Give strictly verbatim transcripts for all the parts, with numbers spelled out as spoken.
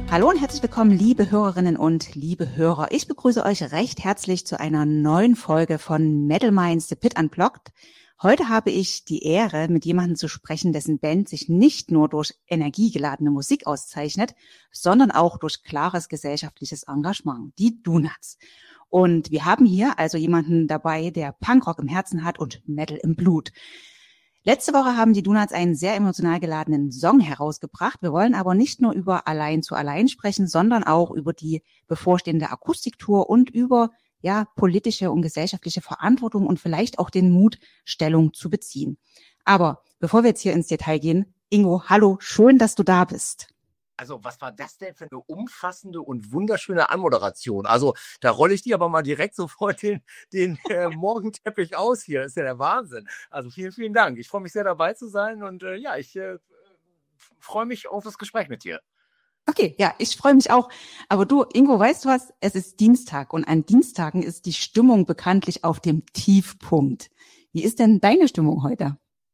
Hallo und herzlich willkommen, liebe Hörerinnen und liebe Hörer. Ich begrüße euch recht herzlich zu einer neuen Folge von Metal Minds The Pit Unplugged. Heute habe ich die Ehre, mit jemandem zu sprechen, dessen Band sich nicht nur durch energiegeladene Musik auszeichnet, sondern auch durch klares gesellschaftliches Engagement, die Donuts. Und wir haben hier also jemanden dabei, der Punkrock im Herzen hat und Metal im Blut. Letzte Woche haben die Donuts einen sehr emotional geladenen Song herausgebracht. Wir wollen aber nicht nur über Allein zu Allein sprechen, sondern auch über die bevorstehende Akustiktour und über ja politische und gesellschaftliche Verantwortung und vielleicht auch den Mut, Stellung zu beziehen. Aber bevor wir jetzt hier ins Detail gehen, Ingo, hallo, schön, dass du da bist. Also was war das denn für eine umfassende und wunderschöne Anmoderation? Also da rolle ich dir aber mal direkt sofort den, den äh, Morgenteppich aus hier. Das ist ja der Wahnsinn. Also vielen, vielen Dank. Ich freue mich sehr dabei zu sein und äh, ja, ich äh, freue mich auf das Gespräch mit dir. Okay, ja, ich freue mich auch. Aber du, Ingo, weißt du was? Es ist Dienstag und an Dienstagen ist die Stimmung bekanntlich auf dem Tiefpunkt. Wie ist denn deine Stimmung heute?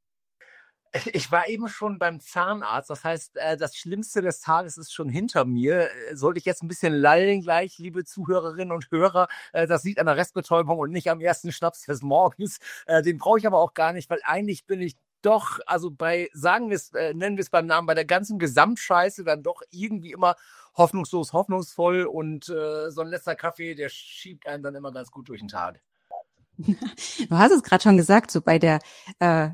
Ich war eben schon beim Zahnarzt, das heißt, das Schlimmste des Tages ist schon hinter mir. Sollte ich jetzt ein bisschen lallen gleich, liebe Zuhörerinnen und Hörer, das liegt an der Restbetäubung und nicht am ersten Schnaps des Morgens. Den brauche ich aber auch gar nicht, weil eigentlich bin ich doch, also bei, sagen wir es, nennen wir es beim Namen, bei der ganzen Gesamtscheiße dann doch irgendwie immer hoffnungslos, hoffnungsvoll und so ein letzter Kaffee, der schiebt einen dann immer ganz gut durch den Tag. Du hast es gerade schon gesagt, so bei der äh,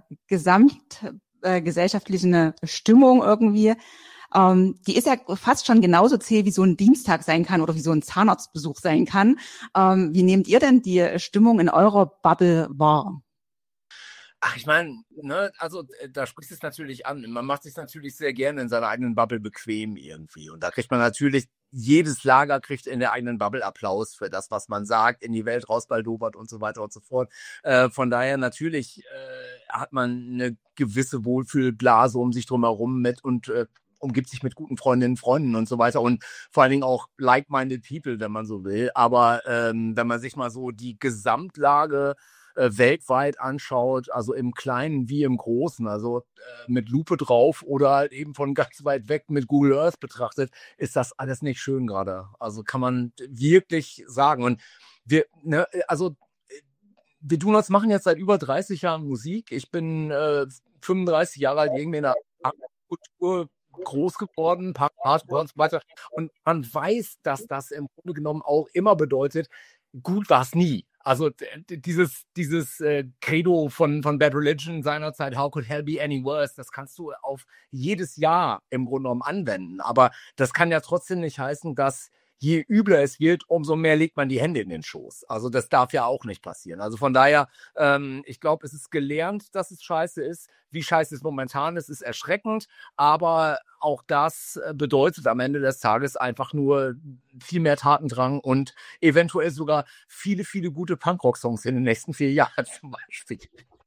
gesamtgesellschaftlichen äh, Stimmung irgendwie, ähm, die ist ja fast schon genauso zäh, wie so ein Dienstag sein kann oder wie so ein Zahnarztbesuch sein kann. Ähm, wie nehmt ihr denn die Stimmung in eurer Bubble wahr? Ach, ich meine, ne, also da spricht es natürlich an. Man macht sich natürlich sehr gerne in seiner eigenen Bubble bequem irgendwie. Und da kriegt man natürlich, jedes Lager kriegt in der eigenen Bubble Applaus für das, was man sagt, in die Welt rausbaldobert und so weiter und so fort. Äh, von daher natürlich äh, hat man eine gewisse Wohlfühlblase um sich drum herum mit und äh, umgibt sich mit guten Freundinnen, Freunden und so weiter und vor allen Dingen auch like-minded people, wenn man so will. Aber ähm, wenn man sich mal so die Gesamtlage weltweit anschaut, also im Kleinen wie im Großen, also äh, mit Lupe drauf oder halt eben von ganz weit weg mit Google Earth betrachtet, ist das alles nicht schön gerade. Also kann man wirklich sagen. Und wir, ne, also wir Donuts machen jetzt seit über dreißig Jahren Musik. Ich bin äh, fünfunddreißig Jahre alt, irgendwie in der Kultur groß geworden, Punk, Hardcore und so weiter. Und man weiß, dass das im Grunde genommen auch immer bedeutet, gut war es nie. Also dieses, dieses äh, Credo von, von Bad Religion seinerzeit, How could hell be any worse, das kannst du auf jedes Jahr im Grunde genommen anwenden. Aber das kann ja trotzdem nicht heißen, dass je übler es wird, umso mehr legt man die Hände in den Schoß. Also das darf ja auch nicht passieren. Also von daher, ähm, ich glaube, es ist gelernt, dass es scheiße ist. Wie scheiße es momentan ist, ist erschreckend. Aber auch das bedeutet am Ende des Tages einfach nur viel mehr Tatendrang und eventuell sogar viele, viele gute Punkrock-Songs in den nächsten vier Jahren zum Beispiel.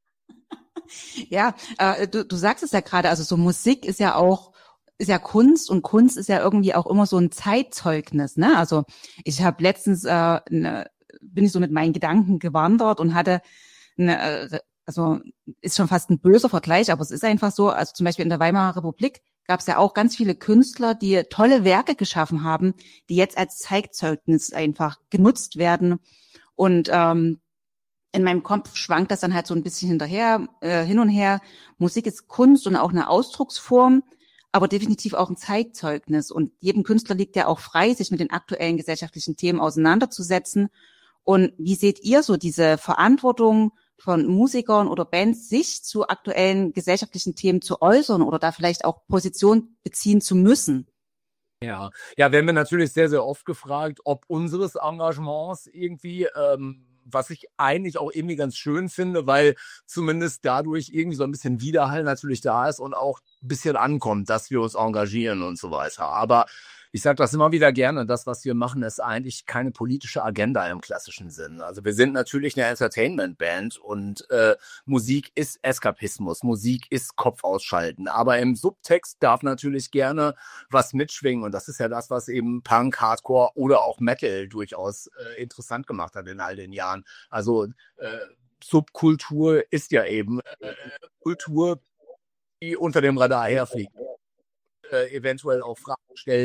Ja, äh, du, du sagst es ja gerade, also so Musik ist ja auch ist ja Kunst und Kunst ist ja irgendwie auch immer so ein Zeitzeugnis, ne? Also ich habe letztens äh, ne, bin ich so mit meinen Gedanken gewandert und hatte eine, also ist schon fast ein böser Vergleich, aber es ist einfach so, also zum Beispiel in der Weimarer Republik gab es ja auch ganz viele Künstler, die tolle Werke geschaffen haben, die jetzt als Zeitzeugnis einfach genutzt werden und ähm, in meinem Kopf schwankt das dann halt so ein bisschen hinterher, äh, hin und her. Musik ist Kunst und auch eine Ausdrucksform, aber definitiv auch ein Zeitzeugnis. Und jedem Künstler liegt ja auch frei, sich mit den aktuellen gesellschaftlichen Themen auseinanderzusetzen. Und wie seht ihr so diese Verantwortung von Musikern oder Bands, sich zu aktuellen gesellschaftlichen Themen zu äußern oder da vielleicht auch Position beziehen zu müssen? Ja, ja, werden wir natürlich sehr, sehr oft gefragt, ob unseres Engagements irgendwie, ähm, was ich eigentlich auch irgendwie ganz schön finde, weil zumindest dadurch irgendwie so ein bisschen Widerhall natürlich da ist und auch ein bisschen ankommt, dass wir uns engagieren und so weiter. Aber ich sage das immer wieder gerne, das, was wir machen, ist eigentlich keine politische Agenda im klassischen Sinn. Also wir sind natürlich eine Entertainment-Band und äh, Musik ist Eskapismus, Musik ist Kopf ausschalten. Aber im Subtext darf natürlich gerne was mitschwingen und das ist ja das, was eben Punk, Hardcore oder auch Metal durchaus äh, interessant gemacht hat in all den Jahren. Also äh, Subkultur ist ja eben äh, Kultur, die unter dem Radar herfliegt. Äh, eventuell auch Fragen stellt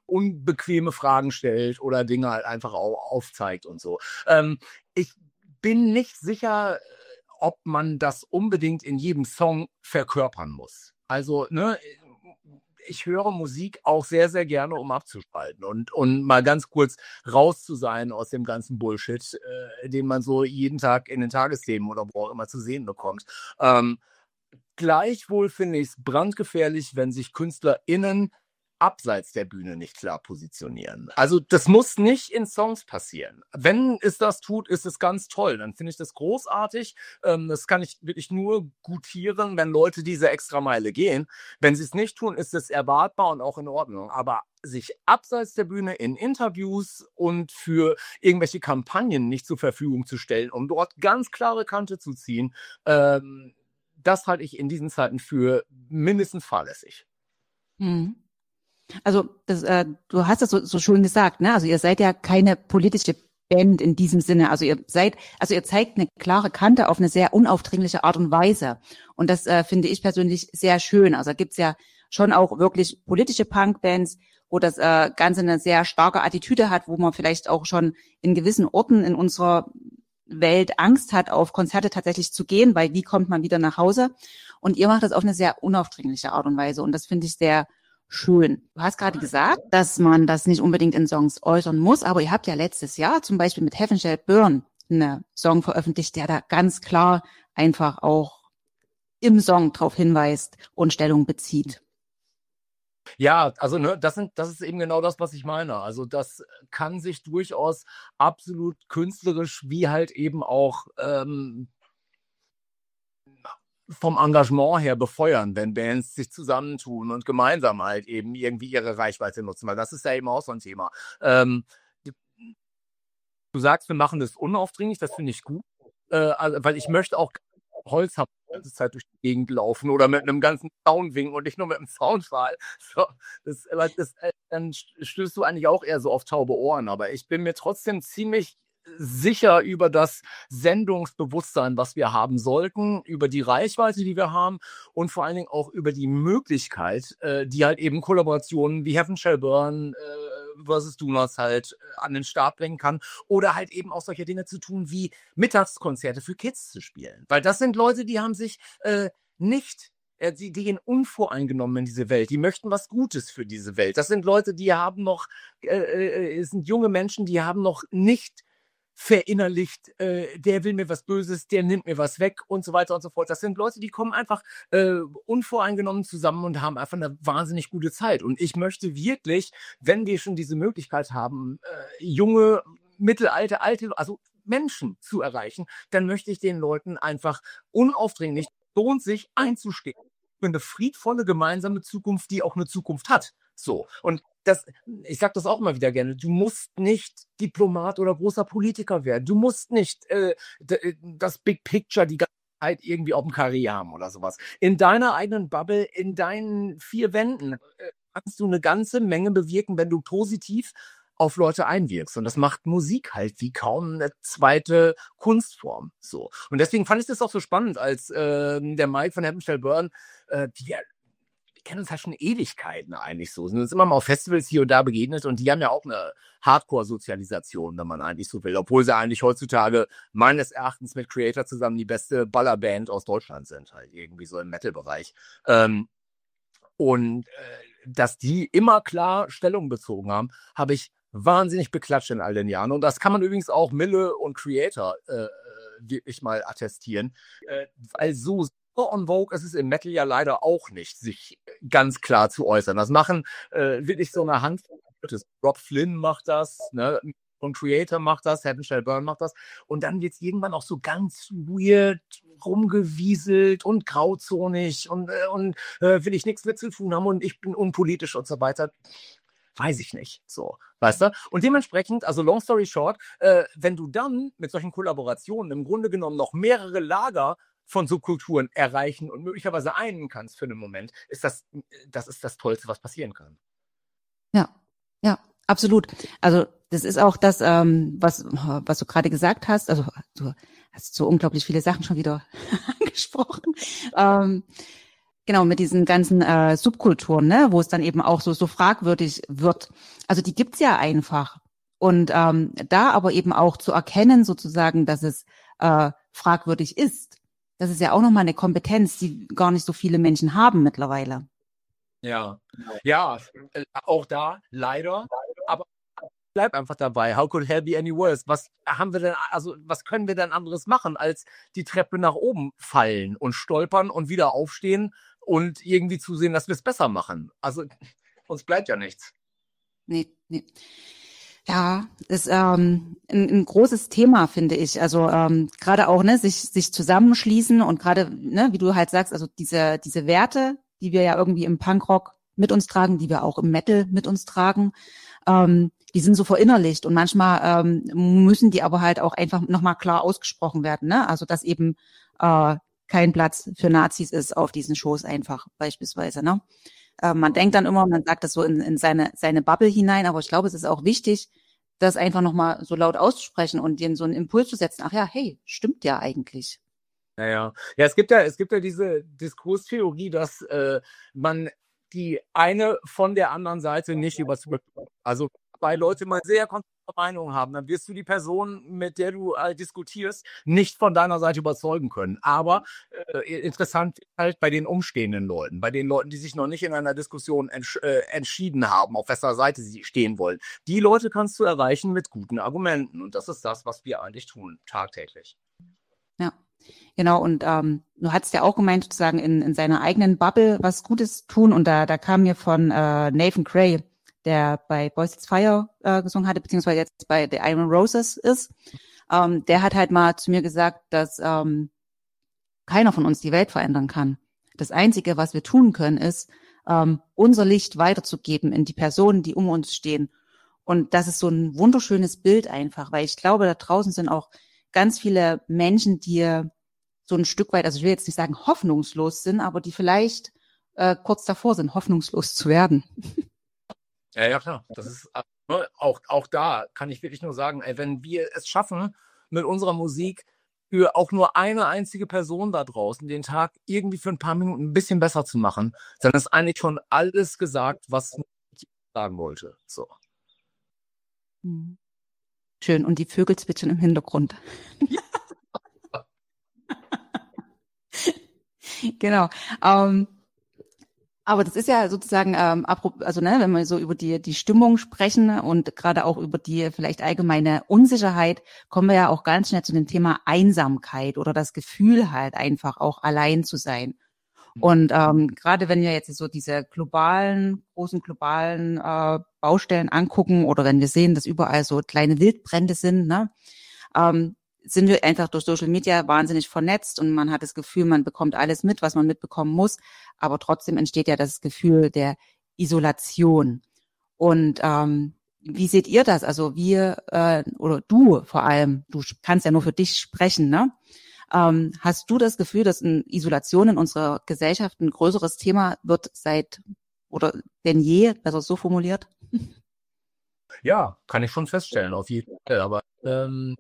unbequeme Fragen stellt oder Dinge halt einfach auch aufzeigt und so. Ähm, ich bin nicht sicher, ob man das unbedingt in jedem Song verkörpern muss. Also, ne, ich höre Musik auch sehr, sehr gerne, um abzuschalten und, und mal ganz kurz raus zu sein aus dem ganzen Bullshit, äh, den man so jeden Tag in den Tagesthemen oder wo auch immer zu sehen bekommt. Ähm, gleichwohl finde ich es brandgefährlich, wenn sich KünstlerInnen abseits der Bühne nicht klar positionieren. Also das muss nicht in Songs passieren. Wenn es das tut, ist es ganz toll. Dann finde ich das großartig. Ähm, das kann ich wirklich nur gutieren, wenn Leute diese Extrameile gehen. Wenn sie es nicht tun, ist es erwartbar und auch in Ordnung. Aber sich abseits der Bühne in Interviews und für irgendwelche Kampagnen nicht zur Verfügung zu stellen, um dort ganz klare Kante zu ziehen, ähm, das halte ich in diesen Zeiten für mindestens fahrlässig. Hm. Also das, äh, du hast das so, so schön gesagt, ne? Also ihr seid ja keine politische Band in diesem Sinne. Also ihr seid, also ihr zeigt eine klare Kante auf eine sehr unaufdringliche Art und Weise. Und das äh, finde ich persönlich sehr schön. Also da gibt's ja schon auch wirklich politische Punkbands, wo das äh, Ganze eine sehr starke Attitüde hat, wo man vielleicht auch schon in gewissen Orten in unserer Welt Angst hat, auf Konzerte tatsächlich zu gehen, weil wie kommt man wieder nach Hause? Und ihr macht das auf eine sehr unaufdringliche Art und Weise. Und das finde ich sehr schön. Du hast gerade gesagt, dass man das nicht unbedingt in Songs äußern muss, aber ihr habt ja letztes Jahr zum Beispiel mit Heaven Shall Burn einen Song veröffentlicht, der da ganz klar einfach auch im Song drauf hinweist und Stellung bezieht. Ja, also ne, das sind, das ist eben genau das, was ich meine. Also das kann sich durchaus absolut künstlerisch wie halt eben auch ähm, vom Engagement her befeuern, wenn Bands sich zusammentun und gemeinsam halt eben irgendwie ihre Reichweite nutzen, weil das ist ja eben auch so ein Thema. Ähm, du sagst, wir machen das unaufdringlich, das finde ich gut, äh, also, weil ich möchte auch Holz haben, die ganze Zeit durch die Gegend laufen oder mit einem ganzen Zaun winken und nicht nur mit einem Zaunpfahl. So, das, das, äh, dann stößt du eigentlich auch eher so auf taube Ohren, aber ich bin mir trotzdem ziemlich sicher über das Sendungsbewusstsein, was wir haben sollten, über die Reichweite, die wir haben und vor allen Dingen auch über die Möglichkeit, äh, die halt eben Kollaborationen wie Heaven Shall Burn äh, versus Donuts halt äh, an den Start bringen kann oder halt eben auch solche Dinge zu tun wie Mittagskonzerte für Kids zu spielen. Weil das sind Leute, die haben sich äh, nicht Sie gehen unvoreingenommen in diese Welt. Die möchten was Gutes für diese Welt. Das sind Leute, die haben noch, äh, äh, sind junge Menschen, die haben noch nicht verinnerlicht, äh, der will mir was Böses, der nimmt mir was weg und so weiter und so fort. Das sind Leute, die kommen einfach äh, unvoreingenommen zusammen und haben einfach eine wahnsinnig gute Zeit. Und ich möchte wirklich, wenn wir schon diese Möglichkeit haben, äh, junge, mittelalte, alte, also Menschen zu erreichen, dann möchte ich den Leuten einfach unaufdringlich, lohnt sich einzustehen für eine friedvolle gemeinsame Zukunft, die auch eine Zukunft hat. So. Und das, ich sag das auch immer wieder gerne, du musst nicht Diplomat oder großer Politiker werden. Du musst nicht äh, das Big Picture die ganze Zeit irgendwie auf dem Karriere haben oder sowas. In deiner eigenen Bubble, in deinen vier Wänden äh, kannst du eine ganze Menge bewirken, wenn du positiv auf Leute einwirkst. Und das macht Musik halt wie kaum eine zweite Kunstform. So. Und deswegen fand ich das auch so spannend, als äh, der Mike von Heaven Shall Burn, äh, die wir kennen uns halt schon Ewigkeiten eigentlich so. Sind uns immer mal auf Festivals hier und da begegnet und die haben ja auch eine Hardcore-Sozialisation, wenn man eigentlich so will. Obwohl sie eigentlich heutzutage meines Erachtens mit Creator zusammen die beste Ballerband aus Deutschland sind, halt irgendwie so im Metal-Bereich. Ähm, und äh, dass die immer klar Stellung bezogen haben, habe ich wahnsinnig beklatscht in all den Jahren. Und das kann man übrigens auch Mille und Creator äh, wirklich mal attestieren. Äh, weil so on Vogue ist es im Metal ja leider auch nicht, sich ganz klar zu äußern. Das machen äh, wirklich so eine Handvoll. Rob Flynn macht das, ne? Und Creator macht das, Heaven Shall Burn macht das. Und dann wird es irgendwann auch so ganz weird rumgewieselt und grauzonig und, äh, und äh, will ich nichts mit zu tun haben und ich bin unpolitisch und so weiter. Weiß ich nicht. So, weißt du? Und dementsprechend, also long story short, äh, wenn du dann mit solchen Kollaborationen im Grunde genommen noch mehrere Lager von Subkulturen erreichen und möglicherweise einen kannst für einen Moment, ist das, das ist das Tollste, was passieren kann. Ja, ja, absolut. Also das ist auch das, ähm, was, was du gerade gesagt hast. Also du hast so unglaublich viele Sachen schon wieder angesprochen. Ähm, Genau, mit diesen ganzen äh, Subkulturen, ne, wo es dann eben auch so so fragwürdig wird. Also die gibt's ja einfach. Und ähm, da aber eben auch zu erkennen, sozusagen, dass es äh, fragwürdig ist, das ist ja auch nochmal eine Kompetenz, die gar nicht so viele Menschen haben mittlerweile. Ja, ja, äh, auch da leider, aber bleib einfach dabei. How could hell be any worse? Was haben wir denn, also was können wir denn anderes machen, als die Treppe nach oben fallen und stolpern und wieder aufstehen und irgendwie zusehen, dass wir es besser machen? Also uns bleibt ja nichts. Nee, nee. Ja, ist ähm, ein, ein großes Thema, finde ich. Also ähm, gerade auch, ne, sich sich zusammenschließen und gerade, ne, wie du halt sagst, also diese diese Werte, die wir ja irgendwie im Punkrock mit uns tragen, die wir auch im Metal mit uns tragen, ähm, die sind so verinnerlicht und manchmal ähm, müssen die aber halt auch einfach nochmal klar ausgesprochen werden, ne? Also dass eben äh, kein Platz für Nazis ist auf diesen Shows einfach beispielsweise, ne? Äh, man denkt dann immer, man sagt das so in, in seine seine Bubble hinein, aber ich glaube, es ist auch wichtig, das einfach nochmal so laut auszusprechen und denen so einen Impuls zu setzen. Ach ja, hey, stimmt ja eigentlich. Ja, ja. Ja, es gibt ja, es gibt ja diese Diskurstheorie, dass äh, man die eine von der anderen Seite nicht überzeugt. Also weil Leute mal sehr konträre Meinungen haben, dann wirst du die Person, mit der du äh, diskutierst, nicht von deiner Seite überzeugen können. Aber äh, interessant halt bei den umstehenden Leuten, bei den Leuten, die sich noch nicht in einer Diskussion entsch äh, entschieden haben, auf wessen Seite sie stehen wollen. Die Leute kannst du erreichen mit guten Argumenten. Und das ist das, was wir eigentlich tun, tagtäglich. Ja. Genau, und ähm, du hattest ja auch gemeint, sozusagen in, in seiner eigenen Bubble was Gutes tun. Und da, da kam mir von äh, Nathan Gray, der bei Boys It's Fire äh, gesungen hatte, beziehungsweise jetzt bei The Iron Roses ist, ähm, der hat halt mal zu mir gesagt, dass ähm, keiner von uns die Welt verändern kann. Das Einzige, was wir tun können, ist, ähm, unser Licht weiterzugeben in die Personen, die um uns stehen. Und das ist so ein wunderschönes Bild einfach, weil ich glaube, da draußen sind auch ganz viele Menschen, die so ein Stück weit, also ich will jetzt nicht sagen hoffnungslos sind, aber die vielleicht äh, kurz davor sind, hoffnungslos zu werden. Ja, ja, klar. Das ist ne, auch, auch da kann ich wirklich nur sagen, ey, wenn wir es schaffen, mit unserer Musik für auch nur eine einzige Person da draußen den Tag irgendwie für ein paar Minuten ein bisschen besser zu machen, dann ist eigentlich schon alles gesagt, was ich sagen wollte. So. Schön. Und die Vögel zwitschern im Hintergrund. Genau. Ähm, aber das ist ja sozusagen, ähm, also ne, wenn wir so über die die Stimmung sprechen und gerade auch über die vielleicht allgemeine Unsicherheit, kommen wir ja auch ganz schnell zu dem Thema Einsamkeit oder das Gefühl halt einfach auch allein zu sein. Und ähm, gerade wenn wir jetzt so diese globalen, großen globalen äh, Baustellen angucken oder wenn wir sehen, dass überall so kleine Wildbrände sind, ne, ähm, sind wir einfach durch Social Media wahnsinnig vernetzt und man hat das Gefühl, man bekommt alles mit, was man mitbekommen muss, aber trotzdem entsteht ja das Gefühl der Isolation. Und ähm, wie seht ihr das? Also wir äh, oder du vor allem, du kannst ja nur für dich sprechen, ne? Ähm, hast du das Gefühl, dass eine Isolation in unserer Gesellschaft ein größeres Thema wird seit oder denn je, besser so formuliert? Ja, kann ich schon feststellen, auf jeden Fall. Aber ähm,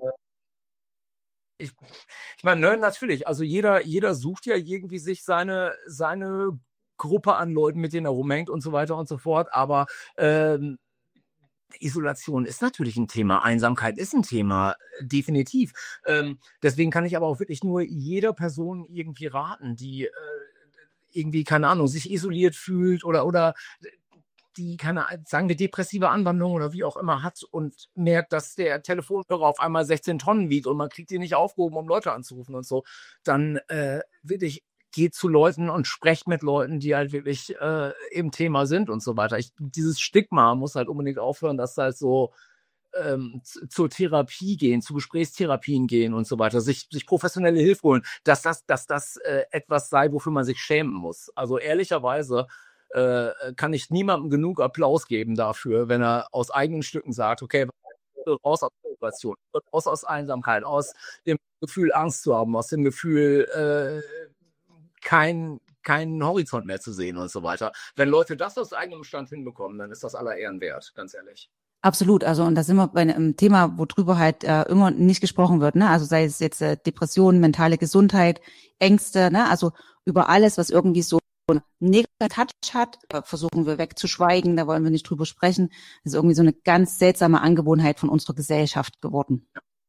ich, ich meine, ne, natürlich, also jeder, jeder sucht ja irgendwie sich seine, seine Gruppe an Leuten, mit denen er rumhängt und so weiter und so fort. Aber ähm, Isolation ist natürlich ein Thema, Einsamkeit ist ein Thema, definitiv. Ähm, deswegen kann ich aber auch wirklich nur jeder Person irgendwie raten, die äh, irgendwie, keine Ahnung, sich isoliert fühlt oder, oder die, keine Ahnung, sagen wir, depressive Anwandlung oder wie auch immer hat und merkt, dass der Telefonhörer auf einmal sechzehn Tonnen wiegt und man kriegt ihn nicht aufgehoben, um Leute anzurufen und so, dann äh, wirklich geht zu Leuten und sprecht mit Leuten, die halt wirklich äh, im Thema sind und so weiter. Ich, dieses Stigma muss halt unbedingt aufhören, dass halt so ähm, zu, zur Therapie gehen, zu Gesprächstherapien gehen und so weiter, sich, sich professionelle Hilfe holen, dass das, dass das äh, etwas sei, wofür man sich schämen muss. Also ehrlicherweise äh, kann ich niemandem genug Applaus geben dafür, wenn er aus eigenen Stücken sagt, okay, raus aus der Situation, raus aus Einsamkeit, aus dem Gefühl, Angst zu haben, aus dem Gefühl, äh, kein, keinen Horizont mehr zu sehen und so weiter. Wenn Leute das aus eigenem Stand hinbekommen, dann ist das aller Ehren wert, ganz ehrlich. Absolut, also und da sind wir bei einem Thema, worüber halt äh, immer nicht gesprochen wird, ne? Also sei es jetzt äh, Depressionen, mentale Gesundheit, Ängste, ne? Also über alles, was irgendwie so einen negativen Touch hat, versuchen wir wegzuschweigen, da wollen wir nicht drüber sprechen. Das ist irgendwie so eine ganz seltsame Angewohnheit von unserer Gesellschaft geworden.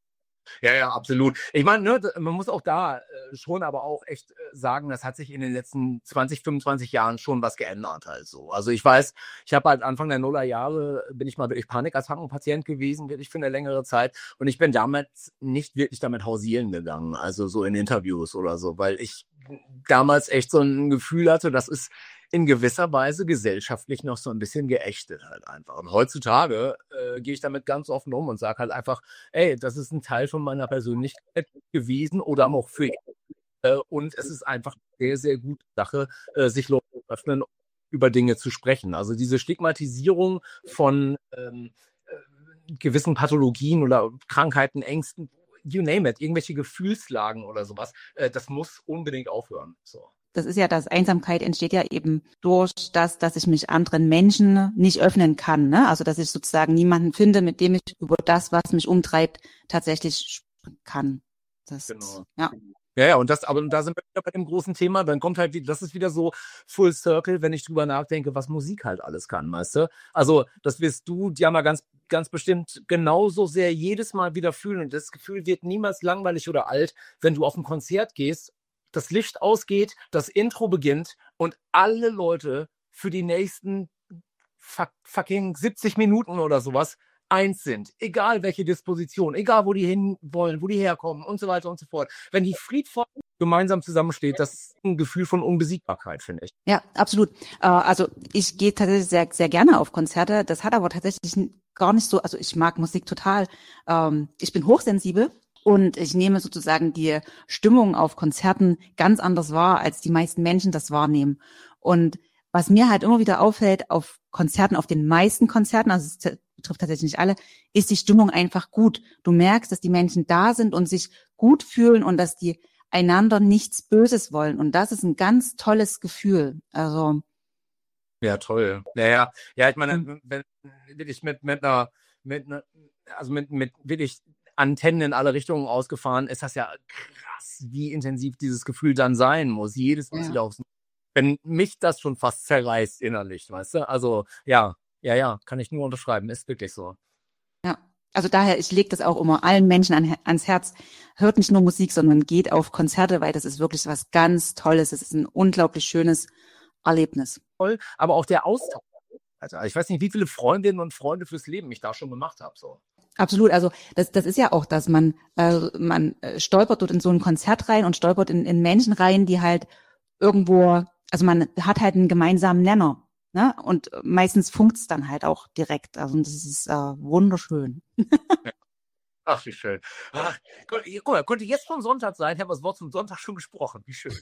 Ja, ja, absolut. Ich meine, ne, man muss auch da äh, schon aber auch echt äh, sagen, das hat sich in den letzten zwanzig, fünfundzwanzig Jahren schon was geändert halt so. Also ich weiß, ich habe halt Anfang der Nullerjahre, bin ich mal wirklich Panikattackenpatient gewesen, wirklich für eine längere Zeit. Und ich bin damals nicht wirklich damit hausieren gegangen, also so in Interviews oder so, weil ich damals echt so ein Gefühl hatte, das ist in gewisser Weise gesellschaftlich noch so ein bisschen geächtet halt einfach. Und heutzutage äh, gehe ich damit ganz offen um und sage halt einfach, ey, das ist ein Teil von meiner Persönlichkeit gewesen oder auch für äh, und es ist einfach eine sehr, sehr gute Sache, äh, sich Leute zu öffnen, über Dinge zu sprechen. Also diese Stigmatisierung von ähm, äh, gewissen Pathologien oder Krankheiten, Ängsten, you name it, irgendwelche Gefühlslagen oder sowas, äh, das muss unbedingt aufhören. So. Das ist ja das, Einsamkeit entsteht ja eben durch das, dass ich mich anderen Menschen nicht öffnen kann, ne? Also, dass ich sozusagen niemanden finde, mit dem ich über das, was mich umtreibt, tatsächlich sprechen kann. Das, Genau. ja. Ja, ja, und das, aber da sind wir wieder bei dem großen Thema, dann kommt halt, wie- das ist wieder so Full Circle, wenn ich drüber nachdenke, was Musik halt alles kann, weißt du? Also, das wirst du ja mal ganz, ganz bestimmt genauso sehr jedes Mal wieder fühlen und das Gefühl wird niemals langweilig oder alt, wenn du auf ein Konzert gehst, das Licht ausgeht, das Intro beginnt und alle Leute für die nächsten fuck, fucking siebzig Minuten oder sowas eins sind. Egal welche Disposition, egal wo die hin wollen, wo die herkommen und so weiter und so fort. Wenn die friedvoll gemeinsam zusammensteht, das ist ein Gefühl von Unbesiegbarkeit, finde ich. Ja, absolut. Äh, also ich gehe tatsächlich sehr, sehr gerne auf Konzerte. Das hat aber tatsächlich n- gar nicht so, also ich mag Musik total. Ähm, ich bin hochsensibel und ich nehme sozusagen die Stimmung auf Konzerten ganz anders wahr, als die meisten Menschen das wahrnehmen. Und was mir halt immer wieder auffällt auf Konzerten, auf den meisten Konzerten, also es t- betrifft tatsächlich nicht alle, ist die Stimmung einfach gut. Du merkst, dass die Menschen da sind und sich gut fühlen und dass die einander nichts Böses wollen. Und das ist ein ganz tolles Gefühl. Also, Ja, toll. Naja, ja, ich meine, ähm, wenn wirklich mit, mit einer, mit einer, also mit, mit wirklich Antennen in alle Richtungen ausgefahren, ist das ja krass, wie intensiv dieses Gefühl dann sein muss. Jedes Mal ja, wieder aufs, wenn mich das schon fast zerreißt innerlich, weißt du? Also, ja, ja, ja, kann ich nur unterschreiben, ist wirklich so. ja. Also daher, ich lege das auch immer allen Menschen an, ans Herz. Hört nicht nur Musik, sondern geht auf Konzerte, weil das ist wirklich was ganz Tolles. Es ist ein unglaublich schönes Erlebnis. Toll, aber auch der Austausch. Also, ich weiß nicht, wie viele Freundinnen und Freunde fürs Leben ich da schon gemacht habe, so. Absolut. Also das, das ist ja auch, dass man, äh, man äh, stolpert dort in so ein Konzert rein und stolpert in, in Menschen rein, die halt irgendwo, also man hat halt einen gemeinsamen Nenner. Ne? Und meistens funkt's dann halt auch direkt. Also das ist äh, wunderschön. Ach, wie schön. Ach, guck guck mal, könnte jetzt schon Sonntag sein, haben wir das Wort zum Sonntag schon gesprochen. Wie schön.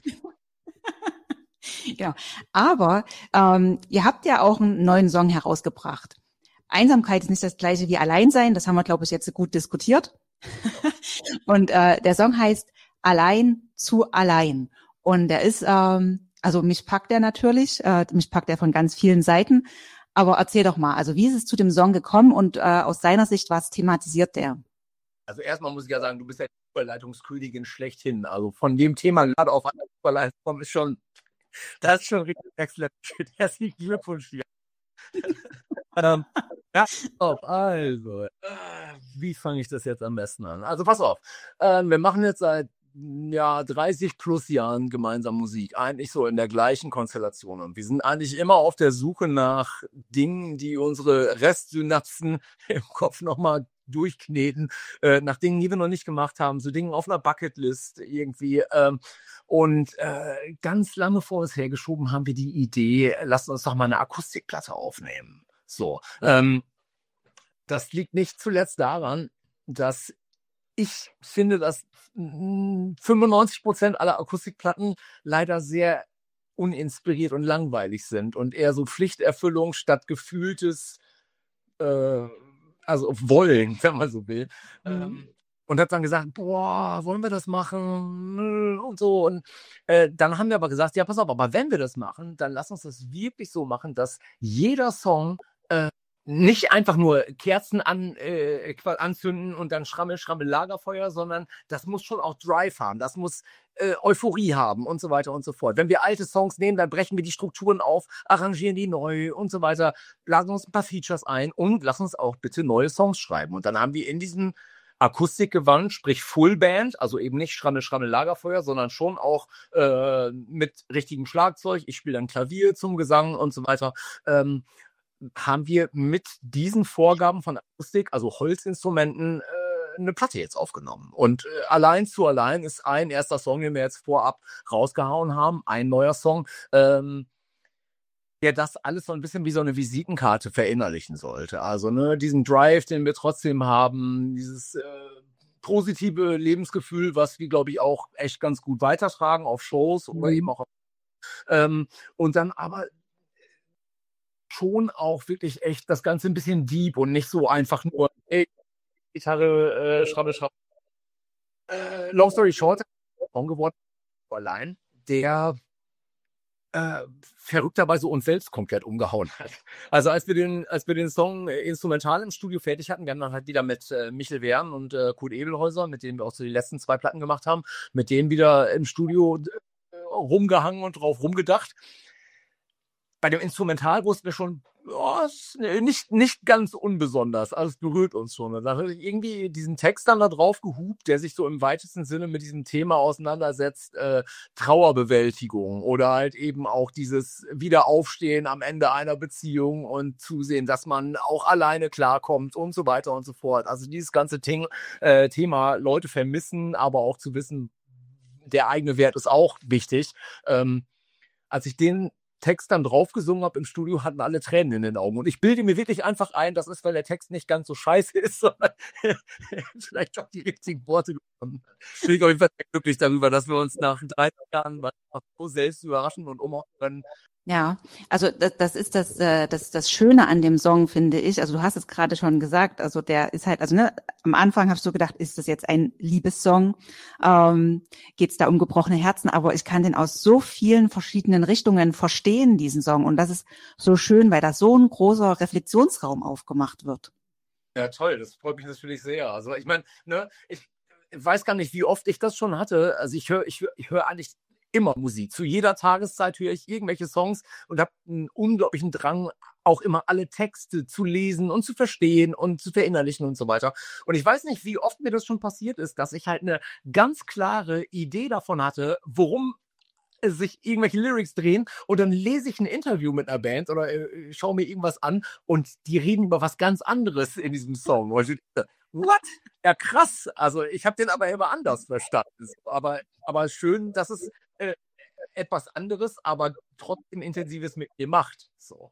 Ja, aber ähm, ihr habt ja auch einen neuen Song herausgebracht. Einsamkeit ist nicht das gleiche wie Alleinsein, das haben wir, glaube ich, jetzt gut diskutiert. Und äh, der Song heißt Allein zu allein. Und der ist, ähm, also mich packt der natürlich, äh, mich packt er von ganz vielen Seiten. Aber erzähl doch mal, also wie ist es zu dem Song gekommen und äh, aus seiner Sicht, was thematisiert der? Also erstmal muss ich ja sagen, du bist ja die Überleitungskönigin schlechthin. Also von dem Thema gerade auf eine Überleitung kommen, ist schon, das ist schon richtig exzellent. Herzlichen Glückwunsch dir. ähm, ja, auf, also, äh, wie fange ich das jetzt am besten an? Also pass auf, ähm, wir machen jetzt seit ja, dreißig plus Jahren gemeinsam Musik, eigentlich so in der gleichen Konstellation. Und wir sind eigentlich immer auf der Suche nach Dingen, die unsere Restsynapsen im Kopf nochmal durchkneten, äh, nach Dingen, die wir noch nicht gemacht haben, so Dingen auf einer Bucketlist irgendwie. Ähm, und äh, ganz lange vor uns hergeschoben haben wir die Idee, lasst uns doch mal eine Akustikplatte aufnehmen. So, ähm, das liegt nicht zuletzt daran, dass ich finde, dass fünfundneunzig Prozent aller Akustikplatten leider sehr uninspiriert und langweilig sind und eher so Pflichterfüllung statt gefühltes, äh, also Wollen, wenn man so will. Mhm. Ähm, und hat dann gesagt, boah, wollen wir das machen? Und so. Und äh, dann haben wir aber gesagt, ja, pass auf, aber wenn wir das machen, dann lass uns das wirklich so machen, dass jeder Song äh, nicht einfach nur Kerzen an, äh, anzünden und dann Schrammel, Schrammel, Lagerfeuer, sondern das muss schon auch Drive haben, das muss äh, Euphorie haben und so weiter und so fort. Wenn wir alte Songs nehmen, dann brechen wir die Strukturen auf, arrangieren die neu und so weiter, laden uns ein paar Features ein und lassen uns auch bitte neue Songs schreiben. Und dann haben wir in diesem Akustikgewand, sprich Fullband, also eben nicht Schrammel, Schrammel, Lagerfeuer, sondern schon auch äh, mit richtigem Schlagzeug. Ich spiele dann Klavier zum Gesang und so weiter. Ähm, haben wir mit diesen Vorgaben von Akustik, also Holzinstrumenten, äh, eine Platte jetzt aufgenommen. Und äh, allein zu allein ist ein erster Song, den wir jetzt vorab rausgehauen haben, ein neuer Song, ähm, der das alles so ein bisschen wie so eine Visitenkarte verinnerlichen sollte. Also ne, diesen Drive, den wir trotzdem haben, dieses äh, positive Lebensgefühl, was wir, glaube ich, auch echt ganz gut weitertragen auf Shows oder eben auch auf, ähm, und dann aber schon auch wirklich echt das Ganze ein bisschen deep und nicht so einfach nur, ey, Gitarre, äh, Schrammel, Schrammel. Äh, long story short, Song geworden, allein, der äh, verrückterweise uns selbst komplett umgehauen hat. Also als wir den, als wir den Song äh, instrumental im Studio fertig hatten, wir haben dann halt wieder mit äh, Michel Wehren und äh, Kurt Ebelhäuser, mit denen wir auch so die letzten zwei Platten gemacht haben, mit denen wieder im Studio äh, rumgehangen und drauf rumgedacht. Bei dem Instrumental wussten wir schon, oh, ist nicht, nicht ganz unbesonders. Also es berührt uns schon. Und dann habe ich irgendwie diesen Text dann da drauf gehupt, der sich so im weitesten Sinne mit diesem Thema auseinandersetzt, äh, Trauerbewältigung oder halt eben auch dieses Wiederaufstehen am Ende einer Beziehung und zusehen, dass man auch alleine klarkommt und so weiter und so fort. Also dieses ganze Ting, äh, Thema Leute vermissen, aber auch zu wissen, der eigene Wert ist auch wichtig. Ähm, als ich den Text dann draufgesungen habe im Studio, hatten alle Tränen in den Augen. Und ich bilde mir wirklich einfach ein, das ist, weil der Text nicht ganz so scheiße ist, sondern vielleicht auch die richtigen Worte gefunden. Ich bin auf jeden Fall sehr glücklich darüber, dass wir uns nach drei Jahren so selbst überraschen und umhauen können. Ja, also das, das ist das, äh, das das Schöne an dem Song, finde ich. Also du hast es gerade schon gesagt. Also der ist halt, also ne, am Anfang habe ich so gedacht, ist das jetzt ein Liebessong? Ähm, Geht es da um gebrochene Herzen? Aber ich kann den aus so vielen verschiedenen Richtungen verstehen, diesen Song. Und das ist so schön, weil da so ein großer Reflexionsraum aufgemacht wird. Ja, toll. Das freut mich natürlich sehr. Also ich meine, ne, ich weiß gar nicht, wie oft ich das schon hatte. Also ich höre, ich höre, ich höre eigentlich immer Musik. Zu jeder Tageszeit höre ich irgendwelche Songs und habe einen unglaublichen Drang, auch immer alle Texte zu lesen und zu verstehen und zu verinnerlichen und so weiter. Und ich weiß nicht, wie oft mir das schon passiert ist, dass ich halt eine ganz klare Idee davon hatte, worum sich irgendwelche Lyrics drehen und dann lese ich ein Interview mit einer Band oder äh, schaue mir irgendwas an und die reden über was ganz anderes in diesem Song. Und ich dachte, what? Ja, krass. Also ich habe den aber immer anders verstanden. Aber, aber schön, dass es äh, etwas anderes, aber trotzdem Intensives mit mir macht. So.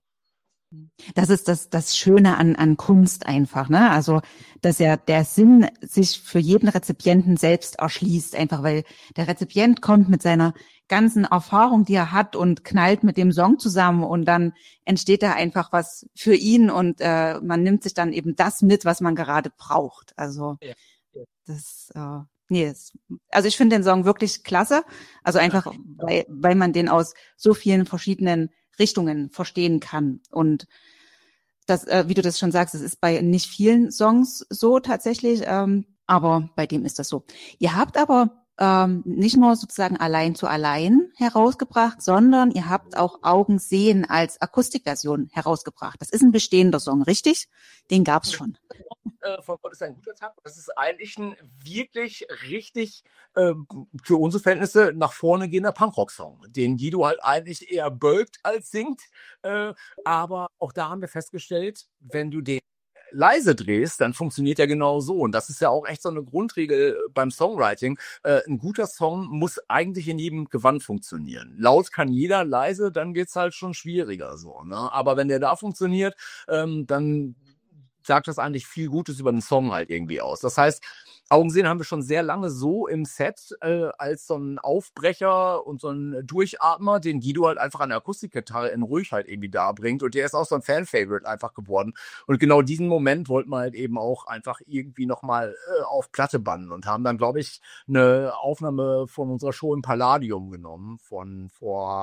Das ist das, das Schöne an, an Kunst einfach, ne? Also, dass ja der Sinn sich für jeden Rezipienten selbst erschließt, einfach weil der Rezipient kommt mit seiner ganzen Erfahrung, die er hat und knallt mit dem Song zusammen und dann entsteht da einfach was für ihn und äh, man nimmt sich dann eben das mit, was man gerade braucht. Also, ja. das, äh, nee, es, also ich finde den Song wirklich klasse. Also einfach, weil, weil man den aus so vielen verschiedenen Richtungen verstehen kann. Und das, äh, wie du das schon sagst, es ist bei nicht vielen Songs so tatsächlich, ähm, aber bei dem ist das so. Ihr habt aber ähm, nicht nur sozusagen allein zu allein herausgebracht, sondern ihr habt auch Augen sehen als Akustikversion herausgebracht. Das ist ein bestehender Song, richtig? Den gab's schon. Äh, von Gott ist ein guter Tag. Das ist eigentlich ein wirklich richtig äh, für unsere Verhältnisse nach vorne gehender Punkrock-Song, den Guido halt eigentlich eher bölkt als singt. Äh, aber auch da haben wir festgestellt, wenn du den leise drehst, dann funktioniert er genau so. Und das ist ja auch echt so eine Grundregel beim Songwriting. Äh, ein guter Song muss eigentlich in jedem Gewand funktionieren. Laut kann jeder, leise, dann geht's halt schon schwieriger so. Ne? Aber wenn der da funktioniert, ähm, dann sagt das eigentlich viel Gutes über den Song halt irgendwie aus. Das heißt, Augen sehen haben wir schon sehr lange so im Set äh, als so ein Aufbrecher und so ein Durchatmer, den Guido halt einfach an der Akustikgitarre in ruhig halt irgendwie darbringt. Und der ist auch so ein Fan-Favorite einfach geworden. Und genau diesen Moment wollten wir halt eben auch einfach irgendwie nochmal äh, auf Platte bannen und haben dann, glaube ich, eine Aufnahme von unserer Show im Palladium genommen von vor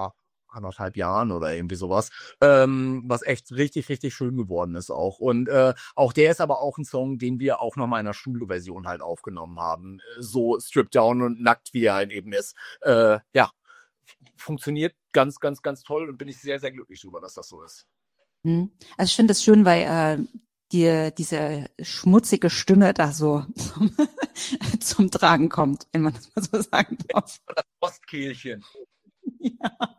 anderthalb Jahren oder irgendwie sowas, ähm, was echt richtig, richtig schön geworden ist auch. Und äh, auch der ist aber auch ein Song, den wir auch noch mal in einer Studioversion halt aufgenommen haben. So stripped down und nackt, wie er halt eben ist. Äh, ja, funktioniert ganz, ganz, ganz toll und bin ich sehr, sehr glücklich darüber, dass das so ist. Mhm. Also ich finde das schön, weil äh, die, diese schmutzige Stimme da so zum, zum Tragen kommt, wenn man das mal so sagen darf. Das Postkehlchen. Ja.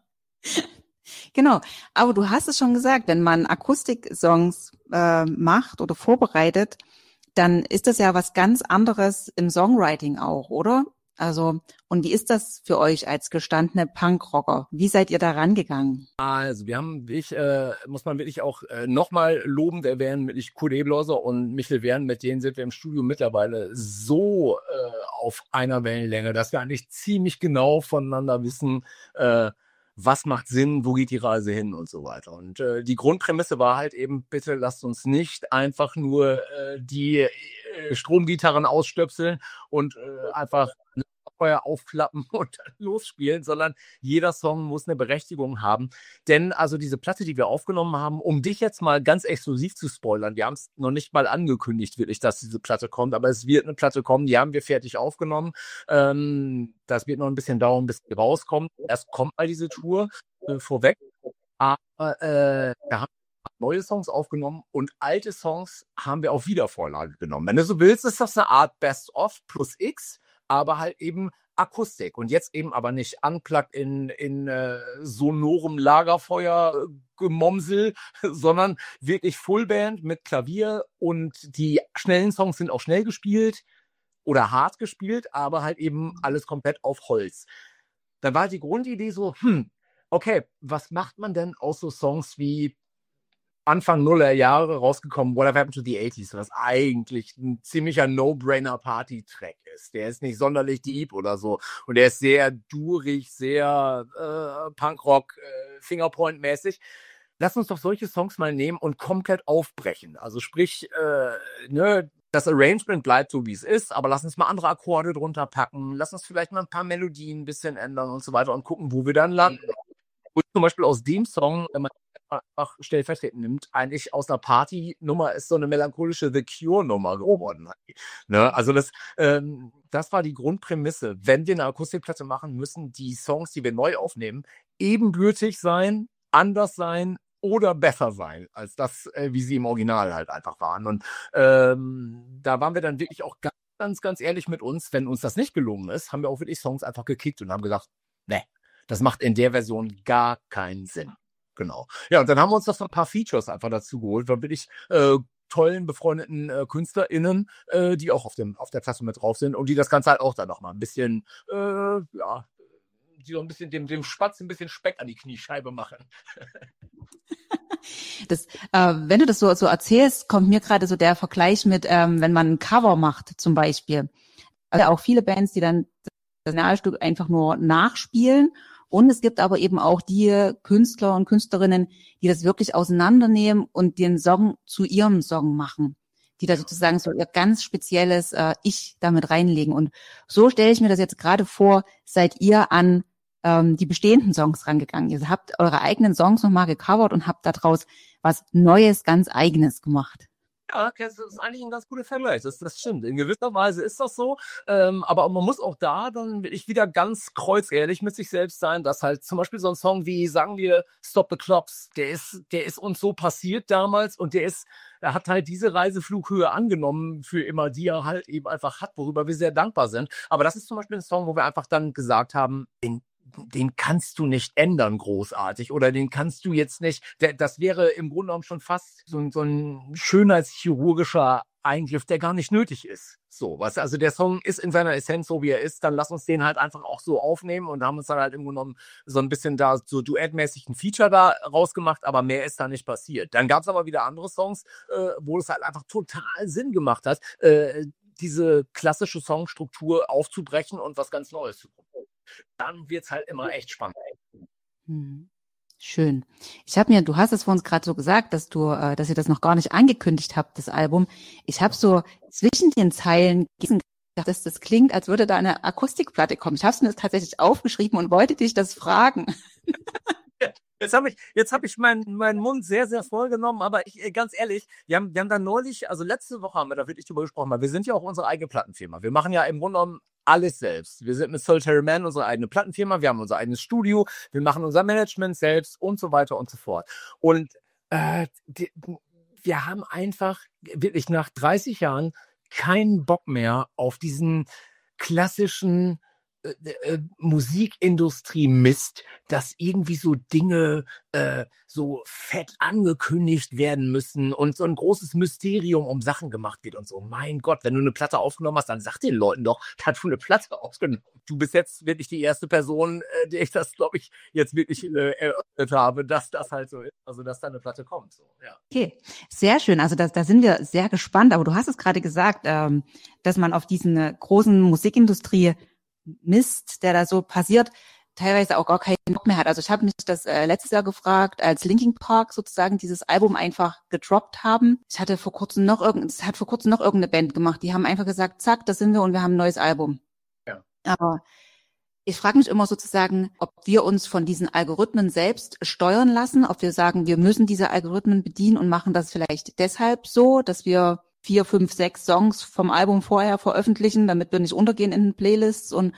Genau, aber du hast es schon gesagt, wenn man Akustik-Songs äh, macht oder vorbereitet, dann ist das ja was ganz anderes im Songwriting auch, oder? Also, und wie ist das für euch als gestandene Punkrocker? Wie seid ihr da rangegangen? Also, wir haben wirklich, äh, muss man wirklich auch äh, nochmal lobend erwähnen, mit Kurt Ebloser und Michel Wern, mit denen sind wir im Studio mittlerweile so äh, auf einer Wellenlänge, dass wir eigentlich ziemlich genau voneinander wissen, äh, was macht Sinn, wo geht die Reise hin und so weiter. Und äh, die Grundprämisse war halt eben, bitte lasst uns nicht einfach nur äh, die äh, Stromgitarren ausstöpseln und äh, einfach Feuer aufklappen und losspielen, sondern jeder Song muss eine Berechtigung haben. Denn also diese Platte, die wir aufgenommen haben, um dich jetzt mal ganz exklusiv zu spoilern, wir haben es noch nicht mal angekündigt, wirklich, dass diese Platte kommt, aber es wird eine Platte kommen, die haben wir fertig aufgenommen. Ähm, das wird noch ein bisschen dauern, bis die rauskommt. Erst kommt mal diese Tour äh, vorweg. Aber äh, wir haben neue Songs aufgenommen und alte Songs haben wir auf Wiedervorlage genommen. Wenn du so willst, ist das eine Art Best-of plus X, aber halt eben Akustik und jetzt eben aber nicht unplugged in, in äh, sonorem Lagerfeuer-Gemomsel, sondern wirklich Fullband mit Klavier und die schnellen Songs sind auch schnell gespielt oder hart gespielt, aber halt eben alles komplett auf Holz. Dann war halt die Grundidee so, hm, okay, was macht man denn aus so Songs wie Anfang Nuller Jahre rausgekommen, Whatever Happened to the eighties, was eigentlich ein ziemlicher No-Brainer-Party-Track ist. Der ist nicht sonderlich deep oder so. Und der ist sehr durig, sehr äh, Punkrock, äh, Fingerpoint-mäßig. Lass uns doch solche Songs mal nehmen und komplett aufbrechen. Also sprich, äh, ne, das Arrangement bleibt so, wie es ist, aber lass uns mal andere Akkorde drunter packen. Lass uns vielleicht mal ein paar Melodien ein bisschen ändern und so weiter und gucken, wo wir dann landen. Und zum Beispiel aus dem Song, wenn man einfach stellvertretend nimmt, eigentlich aus einer Party-Nummer ist so eine melancholische The Cure-Nummer geworden. Ne? Also das, ähm, das war die Grundprämisse. Wenn wir eine Akustikplatte machen, müssen die Songs, die wir neu aufnehmen, ebenbürtig sein, anders sein oder besser sein, als das, äh, wie sie im Original halt einfach waren. Und ähm, da waren wir dann wirklich auch ganz, ganz, ganz ehrlich mit uns. Wenn uns das nicht gelungen ist, haben wir auch wirklich Songs einfach gekickt und haben gesagt, ne, das macht in der Version gar keinen Sinn. Genau. Ja, und dann haben wir uns noch so ein paar Features einfach dazu geholt, weil bin ich äh, tollen, befreundeten äh, KünstlerInnen, äh, die auch auf dem auf der Platte mit drauf sind und die das Ganze halt auch dann nochmal ein bisschen, äh, ja, die so ein bisschen dem, dem Spatz ein bisschen Speck an die Kniescheibe machen. Das, äh, wenn du das so, so erzählst, kommt mir gerade so der Vergleich mit, ähm, wenn man ein Cover macht zum Beispiel. Also auch viele Bands, die dann das Originalstück einfach nur nachspielen. Und es gibt aber eben auch die Künstler und Künstlerinnen, die das wirklich auseinandernehmen und den Song zu ihrem Song machen, die da sozusagen so ihr ganz spezielles äh, Ich damit reinlegen. Und so stelle ich mir das jetzt gerade vor, seid ihr an ähm, die bestehenden Songs rangegangen. Ihr habt eure eigenen Songs nochmal gecovert und habt daraus was Neues, ganz Eigenes gemacht. Ja, das ist eigentlich ein ganz guter Vergleich. Das, das stimmt. In gewisser Weise ist das so. Ähm, aber man muss auch da dann wirklich wieder ganz kreuzehrlich mit sich selbst sein, dass halt zum Beispiel so ein Song wie, sagen wir, Stop the Clocks, der ist, der ist uns so passiert damals und der ist, er hat halt diese Reiseflughöhe angenommen für immer, die er halt eben einfach hat, worüber wir sehr dankbar sind. Aber das ist zum Beispiel ein Song, wo wir einfach dann gesagt haben, in den kannst du nicht ändern großartig oder den kannst du jetzt nicht, der, das wäre im Grunde genommen schon fast so, so ein schönheitschirurgischer Eingriff, der gar nicht nötig ist. So, was, also der Song ist in seiner Essenz so, wie er ist, dann lass uns den halt einfach auch so aufnehmen und haben uns dann halt im Grunde genommen so ein bisschen da so duettmäßig ein Feature da rausgemacht, aber mehr ist da nicht passiert. Dann gab es aber wieder andere Songs, äh, wo es halt einfach total Sinn gemacht hat, äh, diese klassische Songstruktur aufzubrechen und was ganz Neues zu probieren. Dann wird's halt immer echt spannend. Hm. Schön. Ich habe mir, du hast es vor uns gerade so gesagt, dass du, äh, dass ihr das noch gar nicht angekündigt habt, das Album. Ich habe so zwischen den Zeilen gedacht, dass das klingt, als würde da eine Akustikplatte kommen. Ich habe es mir tatsächlich aufgeschrieben und wollte dich das fragen. Ja, Jetzt habe ich, jetzt habe ich meinen, meinen Mund sehr, sehr voll genommen, aber ich, äh, ganz ehrlich, wir haben, wir haben da neulich, also letzte Woche haben wir da wirklich drüber gesprochen, weil wir sind ja auch unsere eigene Plattenfirma. Wir machen ja im Grunde genommen alles selbst. Wir sind mit Solitary Man unsere eigene Plattenfirma, wir haben unser eigenes Studio, wir machen unser Management selbst und so weiter und so fort. Und äh, die, wir haben einfach wirklich nach dreißig Jahren keinen Bock mehr auf diesen klassischen äh, äh, Musikindustrie-Mist, dass irgendwie so Dinge äh, so fett angekündigt werden müssen und so ein großes Mysterium um Sachen gemacht wird und so. Mein Gott, wenn du eine Platte aufgenommen hast, dann sag den Leuten doch, da hast du eine Platte aufgenommen. Du bist jetzt wirklich die erste Person, äh, der ich das, glaube ich, jetzt wirklich äh, eröffnet habe, dass das halt so ist, also dass da eine Platte kommt. So, ja. Okay, sehr schön. Also da, da sind wir sehr gespannt. Aber du hast es gerade gesagt, ähm, dass man auf diesen äh, großen Musikindustrie Mist, der da so passiert, teilweise auch gar keinen Bock mehr hat. Also ich habe mich das äh, letztes Jahr gefragt, als Linkin Park sozusagen dieses Album einfach gedroppt haben. Ich hatte vor kurzem noch irgend, es hat vor kurzem noch irgendeine Band gemacht. Die haben einfach gesagt, zack, das sind wir und wir haben ein neues Album. Ja. Aber ich frage mich immer sozusagen, ob wir uns von diesen Algorithmen selbst steuern lassen, ob wir sagen, wir müssen diese Algorithmen bedienen und machen das vielleicht deshalb so, dass wir vier, fünf, sechs Songs vom Album vorher veröffentlichen, damit wir nicht untergehen in den Playlists. Und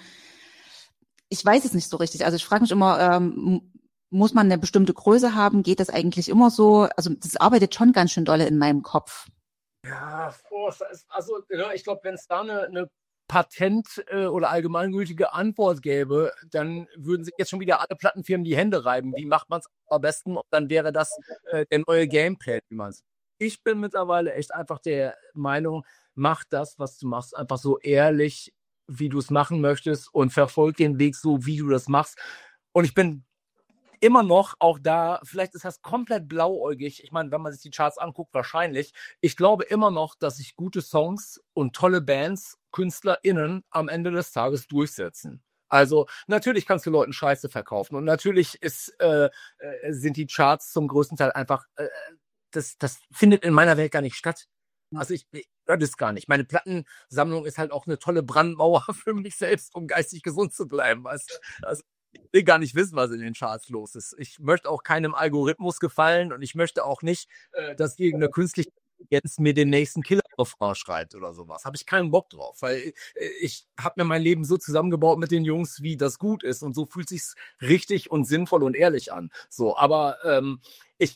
ich weiß es nicht so richtig. Also ich frage mich immer, ähm, muss man eine bestimmte Größe haben? Geht das eigentlich immer so? Also das arbeitet schon ganz schön dolle in meinem Kopf. Ja, also ich glaube, wenn es da eine, eine Patent- äh, oder allgemeingültige Antwort gäbe, dann würden sich jetzt schon wieder alle Plattenfirmen die Hände reiben. Wie macht man es am besten? Und dann wäre das äh, der neue Gameplan, wie man es. Ich bin mittlerweile echt einfach der Meinung, mach das, was du machst, einfach so ehrlich, wie du es machen möchtest und verfolg den Weg so, wie du das machst. Und ich bin immer noch auch da, vielleicht ist das komplett blauäugig, ich meine, wenn man sich die Charts anguckt, wahrscheinlich. Ich glaube immer noch, dass sich gute Songs und tolle Bands, KünstlerInnen am Ende des Tages durchsetzen. Also natürlich kannst du Leuten Scheiße verkaufen und natürlich ist, äh, äh, sind die Charts zum größten Teil einfach, äh, das, das findet in meiner Welt gar nicht statt. Also ich, ich höre das gar nicht. Meine Plattensammlung ist halt auch eine tolle Brandmauer für mich selbst, um geistig gesund zu bleiben. Weißt? Also ich will gar nicht wissen, was in den Charts los ist. Ich möchte auch keinem Algorithmus gefallen und ich möchte auch nicht, äh, dass irgendeine künstliche Intelligenz mir den nächsten Killer-Refrain schreibt oder sowas. Habe ich keinen Bock drauf, weil äh, ich habe mir mein Leben so zusammengebaut mit den Jungs, wie das gut ist und so fühlt sich's richtig und sinnvoll und ehrlich an. So, aber ähm, ich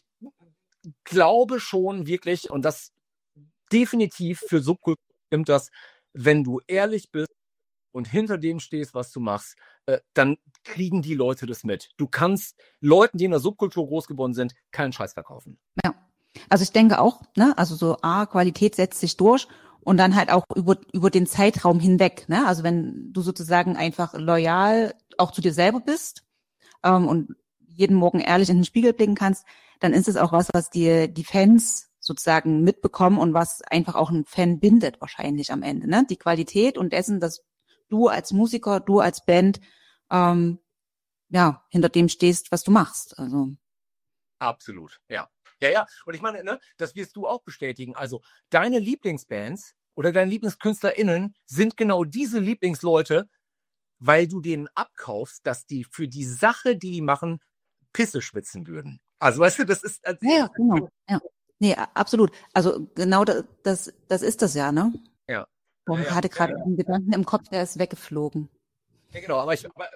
glaube schon wirklich, und das definitiv für Subkultur stimmt das, wenn du ehrlich bist und hinter dem stehst, was du machst, äh, dann kriegen die Leute das mit. Du kannst Leuten, die in der Subkultur groß geworden sind, keinen Scheiß verkaufen. Ja, also ich denke auch, ne, also so A, Qualität setzt sich durch und dann halt auch über über den Zeitraum hinweg, ne? Also wenn du sozusagen einfach loyal auch zu dir selber bist ähm, und jeden Morgen ehrlich in den Spiegel blicken kannst, dann ist es auch was, was die die Fans sozusagen mitbekommen und was einfach auch einen Fan bindet wahrscheinlich am Ende, ne? Die Qualität und dessen, dass du als Musiker, du als Band, ähm, ja, hinter dem stehst, was du machst. Also absolut, ja. Ja, ja. Und ich meine, ne, das wirst du auch bestätigen. Also deine Lieblingsbands oder deine LieblingskünstlerInnen sind genau diese Lieblingsleute, weil du denen abkaufst, dass die für die Sache, die die machen, Pisse schwitzen würden. Also weißt du, das ist... Also, ja, ja, genau. Ja. Nee, absolut. Also genau das, das, das ist das ja, ne? Ja. Boah, Ja, ich ja. hatte gerade Ja, ja. einen Gedanken im Kopf, der ist weggeflogen. Ja, genau, aber ich... Aber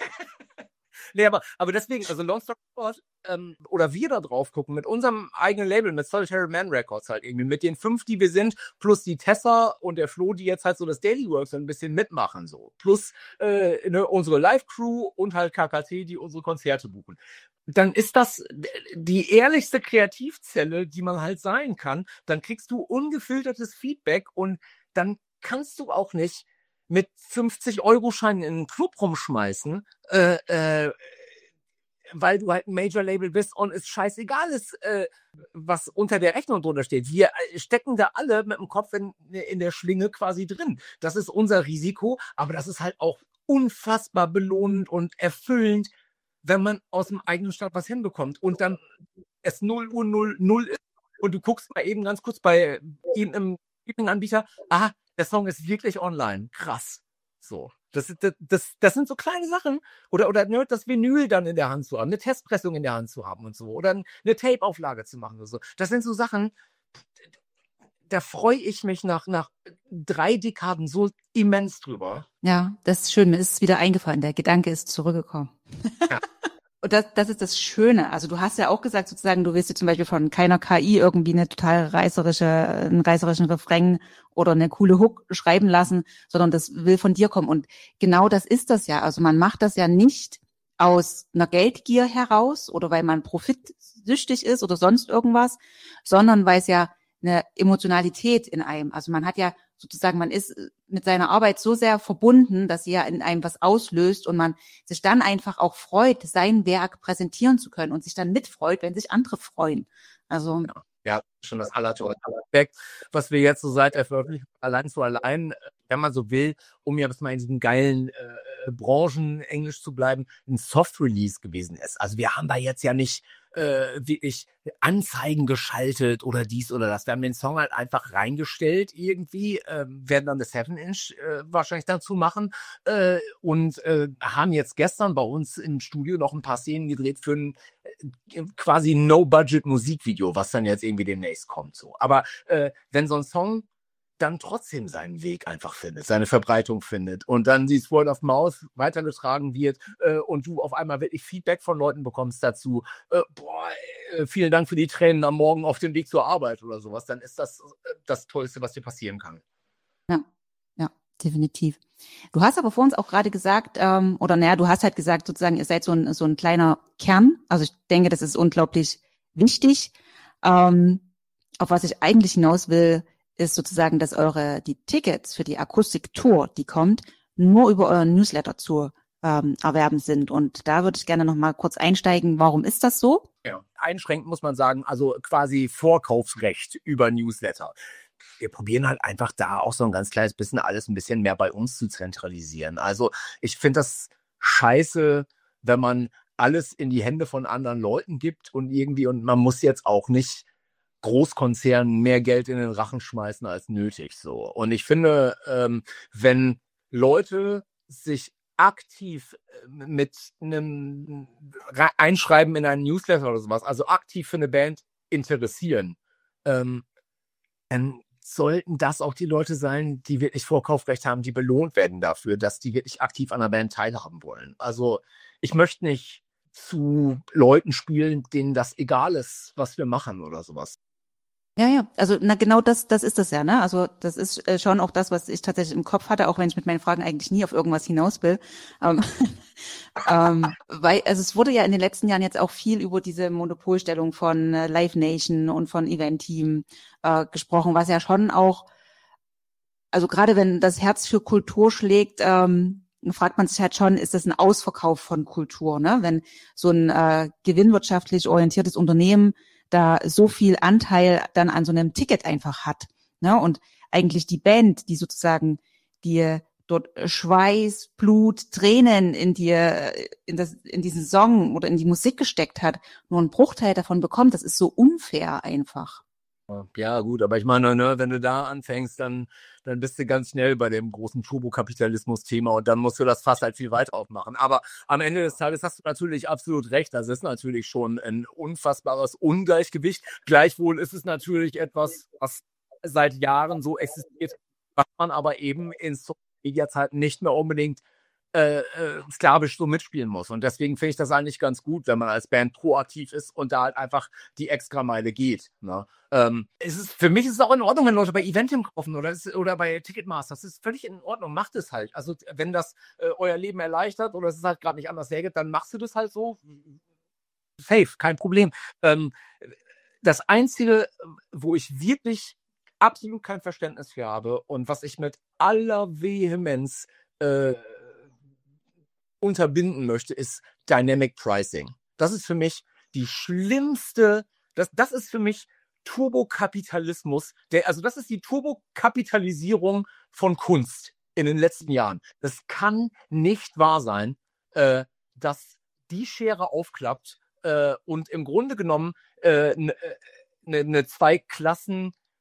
nee, aber, aber deswegen, also Long Story Short, ähm, oder wir da drauf gucken, mit unserem eigenen Label, mit Solitary Man Records halt irgendwie, mit den fünf, die wir sind, plus die Tessa und der Flo, die jetzt halt so das Daily Work so ein bisschen mitmachen, so. Plus äh, ne, unsere Live-Crew und halt K K T, die unsere Konzerte buchen. Dann ist das die ehrlichste Kreativzelle, die man halt sein kann. Dann kriegst du ungefiltertes Feedback und dann kannst du auch nicht mit fünfzig-Euro-Scheinen in einen Club rumschmeißen, äh, äh, weil du halt ein Major-Label bist und es scheißegal ist, äh, was unter der Rechnung drunter steht. Wir stecken da alle mit dem Kopf in, in der Schlinge quasi drin. Das ist unser Risiko, aber das ist halt auch unfassbar belohnend und erfüllend, wenn man aus dem eigenen Stadt was hinbekommt und dann es null Uhr null null ist und du guckst mal eben ganz kurz bei irgendeinem Anbieter, ah, der Song ist wirklich online. Krass. So. Das, das, das, das sind so kleine Sachen. Oder, oder ne, das Vinyl dann in der Hand zu haben, eine Testpressung in der Hand zu haben und so. Oder eine Tape-Auflage zu machen oder so. Das sind so Sachen, da freue ich mich nach, nach drei Dekaden so immens drüber. Ja, das ist schön. Mir ist es wieder eingefallen. Der Gedanke ist zurückgekommen. Ja. Und das, das ist das Schöne. Also du hast ja auch gesagt, sozusagen, du willst dir zum Beispiel von keiner K I irgendwie eine total reißerische, einen reißerischen Refrain oder eine coole Hook schreiben lassen, sondern das will von dir kommen. Und genau das ist das ja. Also man macht das ja nicht aus einer Geldgier heraus oder weil man profitsüchtig ist oder sonst irgendwas, sondern weil es ja eine Emotionalität in einem, also man hat ja sozusagen, man ist mit seiner Arbeit so sehr verbunden, dass sie ja in einem was auslöst und man sich dann einfach auch freut, sein Werk präsentieren zu können und sich dann mitfreut, wenn sich andere freuen. Also ja, ja schon das allertollste Aspekt, was wir jetzt so seit der Veröffentlichung allein zu allein, wenn man so will, um jetzt mal in diesem geilen äh, Branchen Englisch zu bleiben, ein Soft-Release gewesen ist. Also wir haben da jetzt ja nicht äh, wirklich Anzeigen geschaltet oder dies oder das. Wir haben den Song halt einfach reingestellt irgendwie, äh, werden dann eine seven inch äh, wahrscheinlich dazu machen äh, und äh, haben jetzt gestern bei uns im Studio noch ein paar Szenen gedreht für ein äh, quasi No-Budget-Musikvideo, was dann jetzt irgendwie demnächst kommt. So. Aber äh, wenn so ein Song dann trotzdem seinen Weg einfach findet, seine Verbreitung findet und dann dieses Word of Mouth weitergetragen wird äh, und du auf einmal wirklich Feedback von Leuten bekommst dazu, äh, boah, äh, vielen Dank für die Tränen am Morgen auf dem Weg zur Arbeit oder sowas, dann ist das äh, das Tollste, was dir passieren kann. Ja, ja, definitiv. Du hast aber vor uns auch gerade gesagt, ähm, oder naja, du hast halt gesagt, sozusagen, ihr seid so ein, so ein kleiner Kern. Also ich denke, das ist unglaublich wichtig. Ähm, auf was ich eigentlich hinaus will, ist sozusagen, dass eure, die Tickets für die Akustik-Tour, die kommt, nur über euren Newsletter zu ähm, erwerben sind. Und da würde ich gerne noch mal kurz einsteigen. Warum ist das so? Ja, einschränkend muss man sagen, also quasi Vorkaufsrecht über Newsletter. Wir probieren halt einfach da auch so ein ganz kleines bisschen alles ein bisschen mehr bei uns zu zentralisieren. Also ich finde das scheiße, wenn man alles in die Hände von anderen Leuten gibt und irgendwie, und man muss jetzt auch nicht Großkonzernen mehr Geld in den Rachen schmeißen als nötig. So. Und ich finde, ähm, wenn Leute sich aktiv mit einem Einschreiben in einen Newsletter oder sowas, also aktiv für eine Band interessieren, ähm, dann sollten das auch die Leute sein, die wirklich Vorkaufsrecht haben, die belohnt werden dafür, dass die wirklich aktiv an der Band teilhaben wollen. Also ich möchte nicht zu Leuten spielen, denen das egal ist, was wir machen oder sowas. Ja, ja, also na genau das, das ist das ja, ne? Also das ist äh, schon auch das, was ich tatsächlich im Kopf hatte, auch wenn ich mit meinen Fragen eigentlich nie auf irgendwas hinaus will. Ähm, ähm, weil, also es wurde ja in den letzten Jahren jetzt auch viel über diese Monopolstellung von äh, Live Nation und von Event Team äh, gesprochen, was ja schon auch, also gerade wenn das Herz für Kultur schlägt, ähm, fragt man sich halt schon, ist das ein Ausverkauf von Kultur, ne? Wenn so ein äh, gewinnwirtschaftlich orientiertes Unternehmen da so viel Anteil dann an so einem Ticket einfach hat, ne? Und eigentlich die Band, die sozusagen die dort Schweiß, Blut, Tränen in dir, in das, in diesen Song oder in die Musik gesteckt hat, nur einen Bruchteil davon bekommt, das ist so unfair einfach. Ja, gut, aber ich meine, ne, wenn du da anfängst, dann, dann bist du ganz schnell bei dem großen Turbokapitalismus-Thema und dann musst du das Fass halt viel weiter aufmachen. Aber am Ende des Tages hast du natürlich absolut recht. Das ist natürlich schon ein unfassbares Ungleichgewicht. Gleichwohl ist es natürlich etwas, was seit Jahren so existiert, was man aber eben in Social Media halt nicht mehr unbedingt Äh, äh, sklavisch so mitspielen muss. Und deswegen finde ich das eigentlich ganz gut, wenn man als Band proaktiv ist und da halt einfach die Extrameile geht. Ne? Ähm, es ist, für mich ist es auch in Ordnung, wenn Leute bei Eventim kaufen oder, ist, oder bei Ticketmaster. Das ist völlig in Ordnung. Macht es halt. Also wenn das äh, euer Leben erleichtert oder es ist halt gerade nicht anders hergeht, dann machst du das halt so. Safe, kein Problem. Ähm, das Einzige, wo ich wirklich absolut kein Verständnis für habe und was ich mit aller Vehemenz äh, unterbinden möchte, ist Dynamic Pricing. Das ist für mich die schlimmste, das, das ist für mich Turbokapitalismus, der, also das ist die Turbokapitalisierung von Kunst in den letzten Jahren. Das kann nicht wahr sein, äh, dass die Schere aufklappt äh, und im Grunde genommen eine äh, ne, ne, ne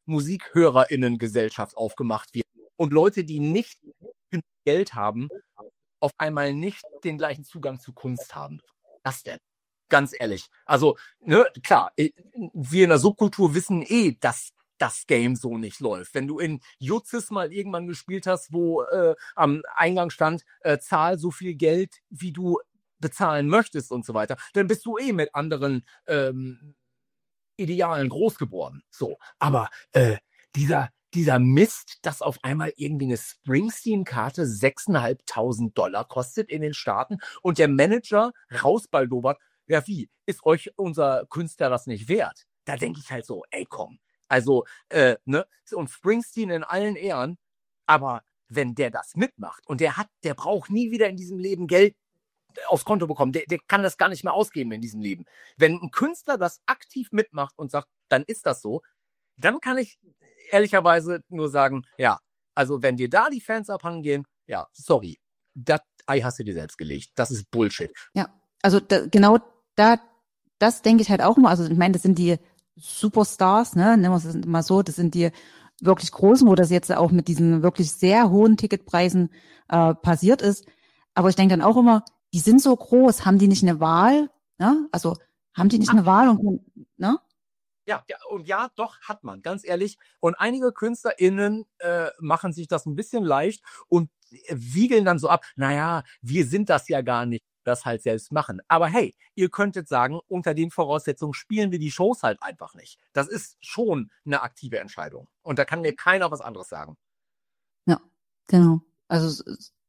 Zwei-Klassen-MusikhörerInnen-Gesellschaft aufgemacht wird. Und Leute, die nicht genug Geld haben, auf einmal nicht den gleichen Zugang zu Kunst haben? Was denn? Ganz ehrlich. Also, ne, klar, wir in der Subkultur wissen eh, dass das Game so nicht läuft. Wenn du in Jutzis mal irgendwann gespielt hast, wo äh, am Eingang stand, äh, zahl so viel Geld, wie du bezahlen möchtest und so weiter, dann bist du eh mit anderen ähm, Idealen groß geworden. So, aber äh, dieser dieser Mist, dass auf einmal irgendwie eine Springsteen-Karte sechstausendfünfhundert Dollar kostet in den Staaten und der Manager rausbaldobert, ja wie, ist euch unser Künstler das nicht wert? Da denke ich halt so, ey komm, also, äh, ne, und Springsteen in allen Ehren, aber wenn der das mitmacht und der hat, der braucht nie wieder in diesem Leben Geld aufs Konto bekommen, der, der kann das gar nicht mehr ausgeben in diesem Leben. Wenn ein Künstler das aktiv mitmacht und sagt, dann ist das so, dann kann ich ehrlicherweise nur sagen, ja, also wenn dir da die Fans abhanden gehen, ja, sorry, das Ei hast du dir selbst gelegt. Das ist Bullshit. Ja, also da, genau da, das denke ich halt auch immer. Also ich meine, das sind die Superstars, ne, nennen wir es mal so, das sind die wirklich großen, wo das jetzt auch mit diesen wirklich sehr hohen Ticketpreisen äh, passiert ist. Aber ich denke dann auch immer, die sind so groß, haben die nicht eine Wahl? Ne? Also haben die nicht eine Wahl? Und, ne? Ja, ja, und ja, doch, hat man, ganz ehrlich. Und einige KünstlerInnen äh, machen sich das ein bisschen leicht und wiegeln dann so ab, naja, wir sind das ja gar nicht, das halt selbst machen. Aber hey, ihr könntet sagen, unter den Voraussetzungen spielen wir die Shows halt einfach nicht. Das ist schon eine aktive Entscheidung. Und da kann mir keiner was anderes sagen. Ja, genau. Also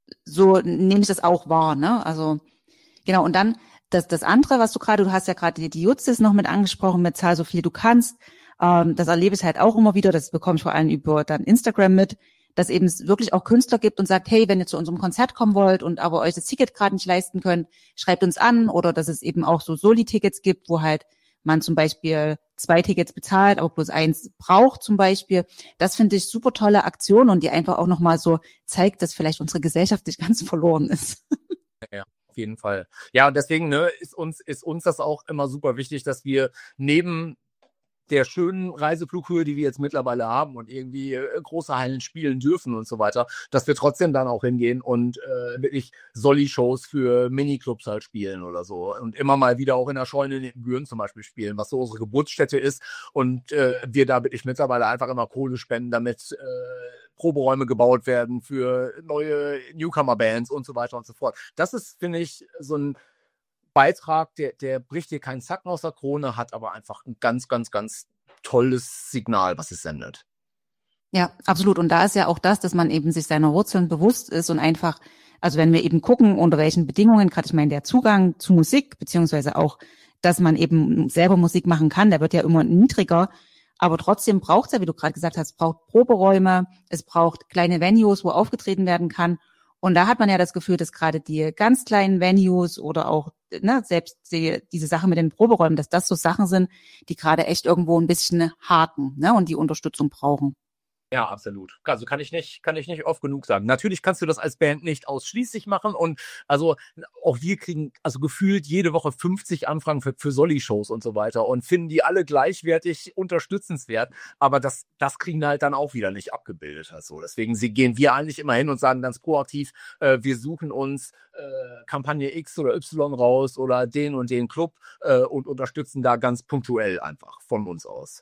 so nehme ich das auch wahr, ne? Also genau, und dann das, das andere, was du gerade, du hast ja gerade die, die Jutzis noch mit angesprochen, mit zahl so viel du kannst. Ähm, das erlebe ich halt auch immer wieder, das bekomme ich vor allem über dann Instagram mit, dass eben es wirklich auch Künstler gibt und sagt, hey, wenn ihr zu unserem Konzert kommen wollt und aber euch das Ticket gerade nicht leisten könnt, schreibt uns an. Oder dass es eben auch so Soli-Tickets gibt, wo halt man zum Beispiel zwei Tickets bezahlt, aber bloß eins braucht zum Beispiel. Das finde ich super tolle Aktion und die einfach auch nochmal so zeigt, dass vielleicht unsere Gesellschaft nicht ganz verloren ist. Ja. Auf jeden Fall. Ja, und deswegen ne, ist uns ist uns das auch immer super wichtig, dass wir neben der schönen Reiseflughöhe, die wir jetzt mittlerweile haben und irgendwie äh, große Hallen spielen dürfen und so weiter, dass wir trotzdem dann auch hingehen und äh, wirklich Solli-Shows für Miniclubs halt spielen oder so und immer mal wieder auch in der Scheune in den Büren zum Beispiel spielen, was so unsere Geburtsstätte ist und äh, wir da wirklich mittlerweile einfach immer Kohle spenden, damit äh, Proberäume gebaut werden für neue Newcomer-Bands und so weiter und so fort. Das ist, finde ich, so ein Beitrag, der, der bricht dir keinen Zacken aus der Krone, hat aber einfach ein ganz, ganz, ganz tolles Signal, was es sendet. Ja, absolut. Und da ist ja auch das, dass man eben sich seiner Wurzeln bewusst ist und einfach, also wenn wir eben gucken, unter welchen Bedingungen, gerade ich meine, der Zugang zu Musik, beziehungsweise auch, dass man eben selber Musik machen kann, der wird ja immer niedriger. Aber trotzdem braucht es ja, wie du gerade gesagt hast, braucht Proberäume, es braucht kleine Venues, wo aufgetreten werden kann. Und da hat man ja das Gefühl, dass gerade die ganz kleinen Venues oder auch ne, selbst die, diese Sache mit den Proberäumen, dass das so Sachen sind, die gerade echt irgendwo ein bisschen haken, ne, und die Unterstützung brauchen. Ja, absolut. Also kann ich nicht, kann ich nicht oft genug sagen. Natürlich kannst du das als Band nicht ausschließlich machen und also auch wir kriegen also gefühlt jede Woche fünfzig Anfragen für, für Solli-Shows und so weiter und finden die alle gleichwertig unterstützenswert, aber das, das kriegen wir halt dann auch wieder nicht abgebildet. Also deswegen sie, gehen wir eigentlich immer hin und sagen ganz proaktiv, äh, wir suchen uns äh, Kampagne X oder Y raus oder den und den Club äh, und unterstützen da ganz punktuell einfach von uns aus.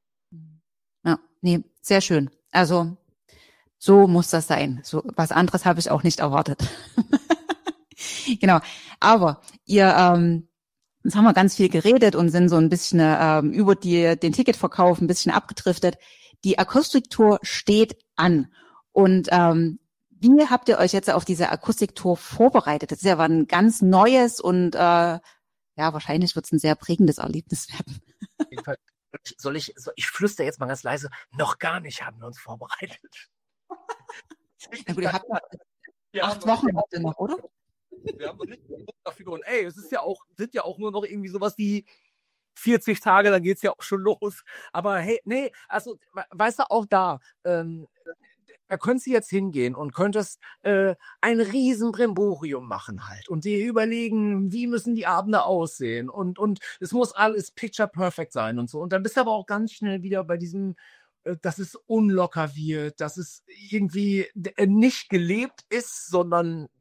Ja, nee, sehr schön. Also so muss das sein. So was anderes habe ich auch nicht erwartet. Genau. Aber ihr, ähm, jetzt haben wir ganz viel geredet und sind so ein bisschen ähm, über die den Ticketverkauf ein bisschen abgedriftet. Die Akustiktour steht an. Und ähm, wie habt ihr euch jetzt auf diese Akustiktour vorbereitet? Das ist ja ein ganz neues und äh, ja, wahrscheinlich wird es ein sehr prägendes Erlebnis werden. Auf jeden Fall. Soll ich, soll ich flüster jetzt mal ganz leise, noch gar nicht haben wir uns vorbereitet. Ja gut, ihr habt ja, acht Wochen habt ihr noch, oder? Wir haben noch nicht dafür gewonnen. Ey, es ist ja auch, sind ja auch nur noch irgendwie sowas wie vierzig Tage, dann geht's ja auch schon los. Aber hey, nee, also, weißt du, auch da, ähm, da könntest du jetzt hingehen und könntest äh, ein riesen Brimborium machen halt und dir überlegen, wie müssen die Abende aussehen und und es muss alles picture perfect sein und so. Und dann bist du aber auch ganz schnell wieder bei diesem, äh, dass es unlocker wird, dass es irgendwie äh, nicht gelebt ist, sondern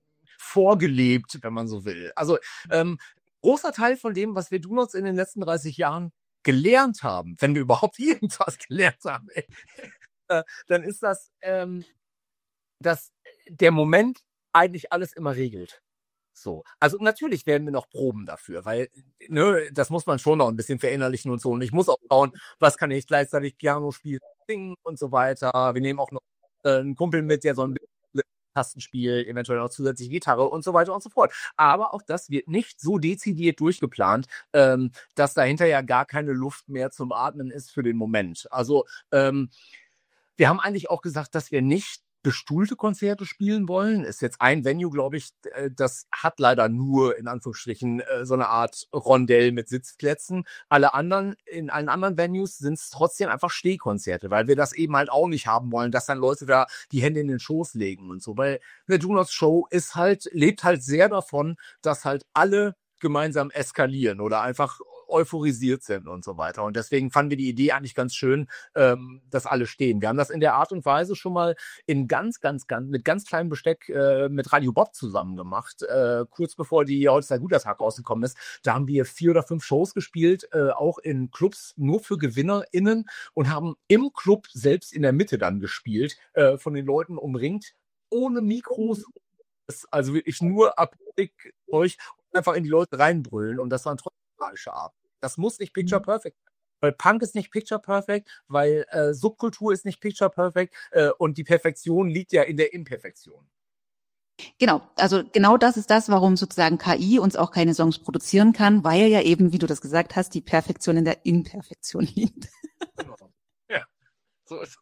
vorgelebt, wenn man so will. Also ähm, großer Teil von dem, was wir Donuts in den letzten dreißig Jahren gelernt haben, wenn wir überhaupt irgendwas gelernt haben, ey, äh, dann ist das, ähm, dass der Moment eigentlich alles immer regelt. So. Also natürlich werden wir noch proben dafür, weil ne, das muss man schon noch ein bisschen verinnerlichen und so. Und ich muss auch schauen, was kann ich gleichzeitig Piano spielen, singen und so weiter. Wir nehmen auch noch äh, einen Kumpel mit, der so ein bisschen Tastenspiel, eventuell auch zusätzliche Gitarre und so weiter und so fort. Aber auch das wird nicht so dezidiert durchgeplant, ähm, dass dahinter ja gar keine Luft mehr zum Atmen ist für den Moment. Also ähm, wir haben eigentlich auch gesagt, dass wir nicht bestuhlte Konzerte spielen wollen. Ist jetzt ein Venue, glaube ich, das hat leider nur in Anführungsstrichen so eine Art Rondell mit Sitzplätzen. Alle anderen, in allen anderen Venues sind es trotzdem einfach Stehkonzerte, weil wir das eben halt auch nicht haben wollen, dass dann Leute da die Hände in den Schoß legen und so. Weil eine Donuts Show ist halt, lebt halt sehr davon, dass halt alle gemeinsam eskalieren oder einfach euphorisiert sind und so weiter. Und deswegen fanden wir die Idee eigentlich ganz schön, ähm, dass alle stehen. Wir haben das in der Art und Weise schon mal in ganz, ganz, ganz, mit ganz kleinem Besteck äh, mit Radio Bob zusammen gemacht. Äh, kurz bevor die Heute ist ein guter Tag rausgekommen ist, da haben wir vier oder fünf Shows gespielt, äh, auch in Clubs nur für GewinnerInnen und haben im Club selbst in der Mitte dann gespielt, äh, von den Leuten umringt, ohne Mikros, also wirklich nur Akustik, Zeug, einfach in die Leute reinbrüllen und das waren trotzdem falsche Abend. Das muss nicht Picture Perfect sein. Weil Punk ist nicht Picture Perfect, weil äh, Subkultur ist nicht Picture Perfect äh, und die Perfektion liegt ja in der Imperfektion. Genau, also genau das ist das, warum sozusagen K I uns auch keine Songs produzieren kann, weil ja eben, wie du das gesagt hast, die Perfektion in der Imperfektion liegt. Genau. Ja, so ist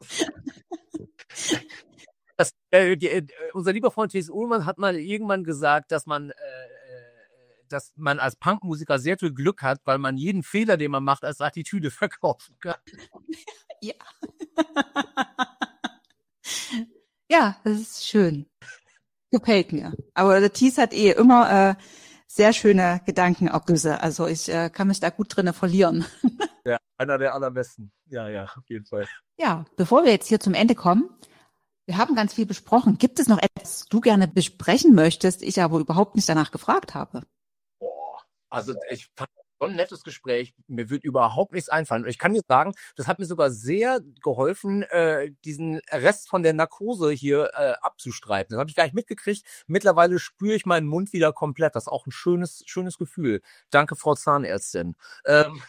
es. Das, äh, die, äh, unser lieber Freund T S. Ullmann hat mal irgendwann gesagt, dass man äh, dass man als Punkmusiker sehr viel Glück hat, weil man jeden Fehler, den man macht, als Attitüde verkaufen kann. Ja. Ja, das ist schön. Gefällt mir. Aber der Thies hat eh immer äh, sehr schöne Gedankenabgüsse. Also ich äh, kann mich da gut drinnen verlieren. Ja, einer der allerbesten. Ja, ja, auf jeden Fall. Ja, bevor wir jetzt hier zum Ende kommen, wir haben ganz viel besprochen. Gibt es noch etwas, was du gerne besprechen möchtest, ich aber überhaupt nicht danach gefragt habe? Boah, also ich fand so ein nettes Gespräch. Mir wird überhaupt nichts einfallen. Und ich kann dir sagen, das hat mir sogar sehr geholfen, äh, diesen Rest von der Narkose hier äh, abzustreiten. Das habe ich gar nicht mitgekriegt. Mittlerweile spüre ich meinen Mund wieder komplett. Das ist auch ein schönes, schönes Gefühl. Danke, Frau Zahnärztin. Ähm,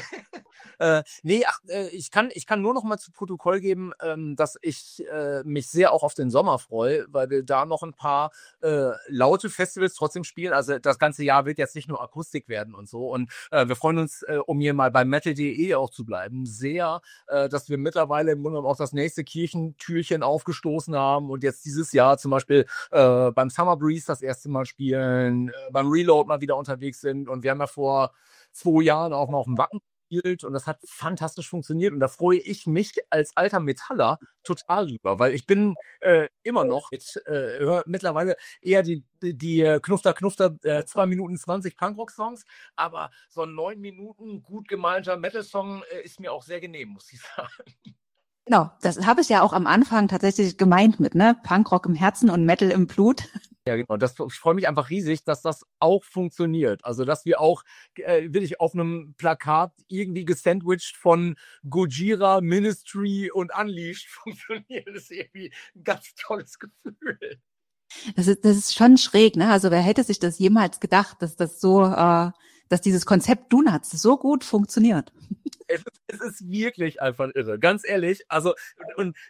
äh, nee, ach, äh, ich kann, ich kann nur noch mal zu Protokoll geben, ähm, dass ich äh, mich sehr auch auf den Sommer freue, weil wir da noch ein paar äh, laute Festivals trotzdem spielen. Also das ganze Jahr wird jetzt nicht nur Akustik werden und so. Und äh, wir freuen uns, äh, um hier mal bei metal punkt de auch zu bleiben, sehr, äh, dass wir mittlerweile im Grunde auch das nächste Kirchentürchen aufgestoßen haben und jetzt dieses Jahr zum Beispiel äh, beim Summer Breeze das erste Mal spielen, äh, beim Reload mal wieder unterwegs sind. Und wir haben ja vor zwei Jahren auch mal auf dem Wacken gespielt und das hat fantastisch funktioniert und da freue ich mich als alter Metaller total drüber, weil ich bin äh, immer noch mit, äh, hör mittlerweile eher die, die, die Knufter Knufter äh, zwei Minuten zwanzig Punkrock-Songs, aber so ein neun Minuten gut gemeinter Metal-Song äh, ist mir auch sehr genehm, muss ich sagen. Genau, das habe ich ja auch am Anfang tatsächlich gemeint mit, ne? Punkrock im Herzen und Metal im Blut. Ja, genau. Das, ich freue mich einfach riesig, dass das auch funktioniert. Also, dass wir auch äh, wirklich auf einem Plakat irgendwie gesandwiched von Gojira, Ministry und Unleashed funktionieren. Das ist irgendwie ein ganz tolles Gefühl. Das ist, das ist schon schräg, ne? Also, wer hätte sich das jemals gedacht, dass das so, äh, dass dieses Konzept Donuts so gut funktioniert? Es ist, es ist wirklich einfach irre, ganz ehrlich. Also, und, und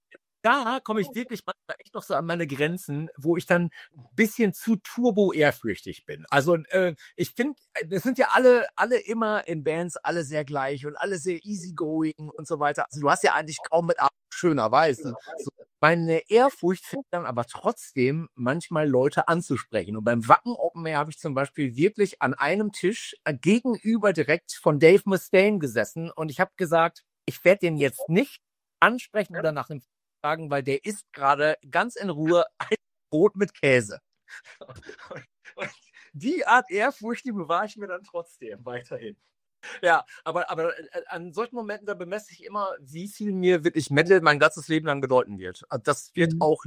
da komme ich wirklich manchmal echt noch so an meine Grenzen, wo ich dann ein bisschen zu turbo-ehrfürchtig bin. Also äh, ich finde, das sind ja alle, alle immer in Bands, alle sehr gleich und alle sehr easygoing und so weiter. Also du hast ja eigentlich kaum mit Arbeit schönerweise. So, meine Ehrfurcht fängt dann aber trotzdem manchmal Leute anzusprechen. Und beim Wacken Open Air habe ich zum Beispiel wirklich an einem Tisch gegenüber direkt von Dave Mustaine gesessen und ich habe gesagt, ich werde den jetzt nicht ansprechen oder nach dem sagen, weil der isst gerade ganz in Ruhe ein Brot mit Käse. Und, und die Art Ehrfurcht, die bewahre ich mir dann trotzdem weiterhin. Ja, aber, aber an solchen Momenten, da bemesse ich immer, wie viel mir wirklich Metal mein ganzes Leben lang bedeuten wird. Das wird mhm. auch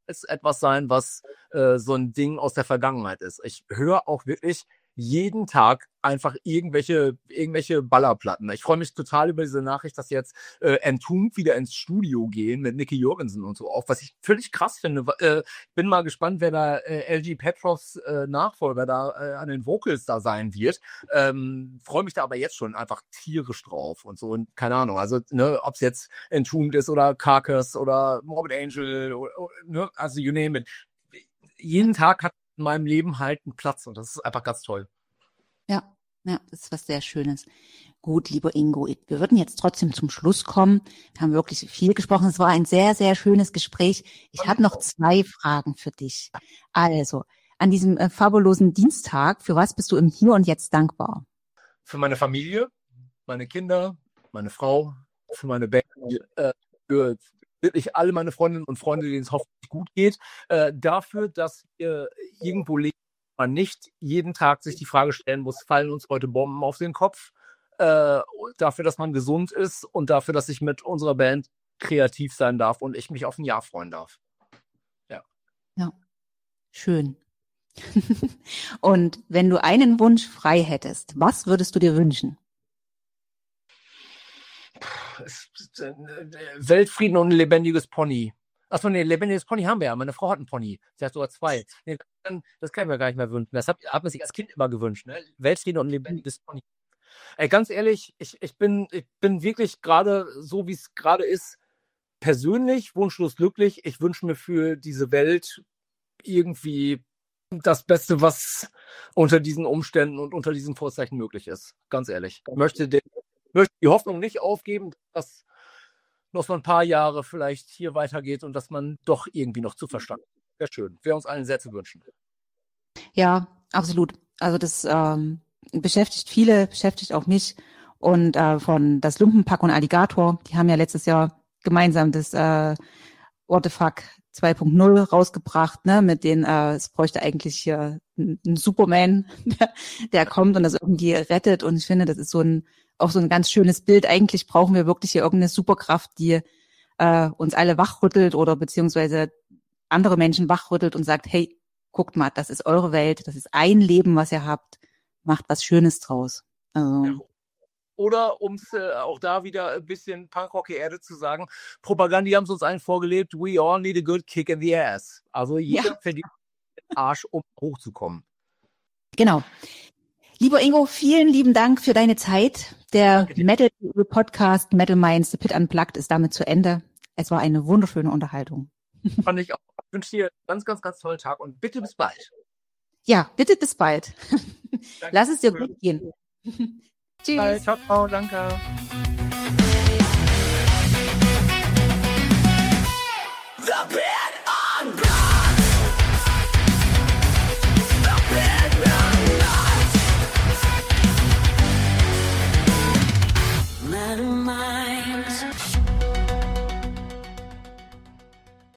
es etwas sein, was äh, so ein Ding aus der Vergangenheit ist. Ich höre auch wirklich jeden Tag einfach irgendwelche irgendwelche Ballerplatten. Ich freue mich total über diese Nachricht, dass jetzt äh, Entombed wieder ins Studio gehen mit Nicky Jürgensen und so auch, was ich völlig krass finde. Äh, bin mal gespannt, wer da äh, L G Petrovs äh, Nachfolger da äh, an den Vocals da sein wird. Ähm, freue mich da aber jetzt schon einfach tierisch drauf und so und keine Ahnung. Also ne, ob es jetzt Entombed ist oder Carcass oder Morbid Angel oder, oder, ne, also you name it. Jeden Tag hat in meinem Leben halt einen Platz und das ist einfach ganz toll. Ja, ja, das ist was sehr Schönes. Gut, lieber Ingo, wir würden jetzt trotzdem zum Schluss kommen. Wir haben wirklich viel gesprochen. Es war ein sehr, sehr schönes Gespräch. Ich habe noch zwei Fragen für dich. Also, an diesem äh, fabulosen Dienstag, für was bist du im Hier und Jetzt dankbar? Für meine Familie, meine Kinder, meine Frau, für meine Band, äh, für wirklich alle meine Freundinnen und Freunde, denen es hoffentlich gut geht, äh, dafür, dass wir irgendwo leben, man nicht jeden Tag sich die Frage stellen muss, fallen uns heute Bomben auf den Kopf, äh, dafür, dass man gesund ist und dafür, dass ich mit unserer Band kreativ sein darf und ich mich auf ein Jahr freuen darf. Ja. Ja, schön. Und wenn du einen Wunsch frei hättest, was würdest du dir wünschen? Weltfrieden und ein lebendiges Pony. Achso, nee, lebendiges Pony haben wir ja. Meine Frau hat einen Pony. Sie hat sogar zwei. Nee, das kann ich mir gar nicht mehr wünschen. Das hat, hat man sich als Kind immer gewünscht. Ne? Weltfrieden und ein lebendiges Pony. Ey, ganz ehrlich, ich, ich, bin, ich bin wirklich gerade so, wie es gerade ist, persönlich wunschlos glücklich. Ich wünsche mir für diese Welt irgendwie das Beste, was unter diesen Umständen und unter diesen Vorzeichen möglich ist. Ganz ehrlich. Ich möchte, den, möchte die Hoffnung nicht aufgeben, dass noch so ein paar Jahre vielleicht hier weitergeht und dass man doch irgendwie noch zu Verstand kommt. Wäre schön. Wäre uns allen sehr zu wünschen. Ja, absolut. Also das ähm, beschäftigt viele, beschäftigt auch mich. Und äh, von das Lumpenpack und Alligator, die haben ja letztes Jahr gemeinsam das äh, What the Fuck zwei Punkt null rausgebracht, ne, mit denen äh, es bräuchte eigentlich hier einen Superman, der, der kommt und das irgendwie rettet. Und ich finde, das ist so ein auch so ein ganz schönes Bild. Eigentlich brauchen wir wirklich hier irgendeine Superkraft, die äh, uns alle wachrüttelt oder beziehungsweise andere Menschen wachrüttelt und sagt, hey, guckt mal, das ist eure Welt, das ist ein Leben, was ihr habt, macht was Schönes draus. Also, ja. Oder, um es äh, auch da wieder ein bisschen Punkrock-Erde zu sagen, Propaganda, die haben es uns allen vorgelebt, we all need a good kick in the ass. Also jeder ja. verdient den Arsch, um hochzukommen. Genau. Lieber Ingo, vielen lieben Dank für deine Zeit. Der Metal-Podcast Metal Minds, The Pit Unplugged ist damit zu Ende. Es war eine wunderschöne Unterhaltung. Fand ich auch. Ich wünsche dir einen ganz, ganz, ganz tollen Tag und bitte bis bald. Ja, bitte bis bald. Lass es dir gut gehen. Tschüss. Ciao, ciao, danke.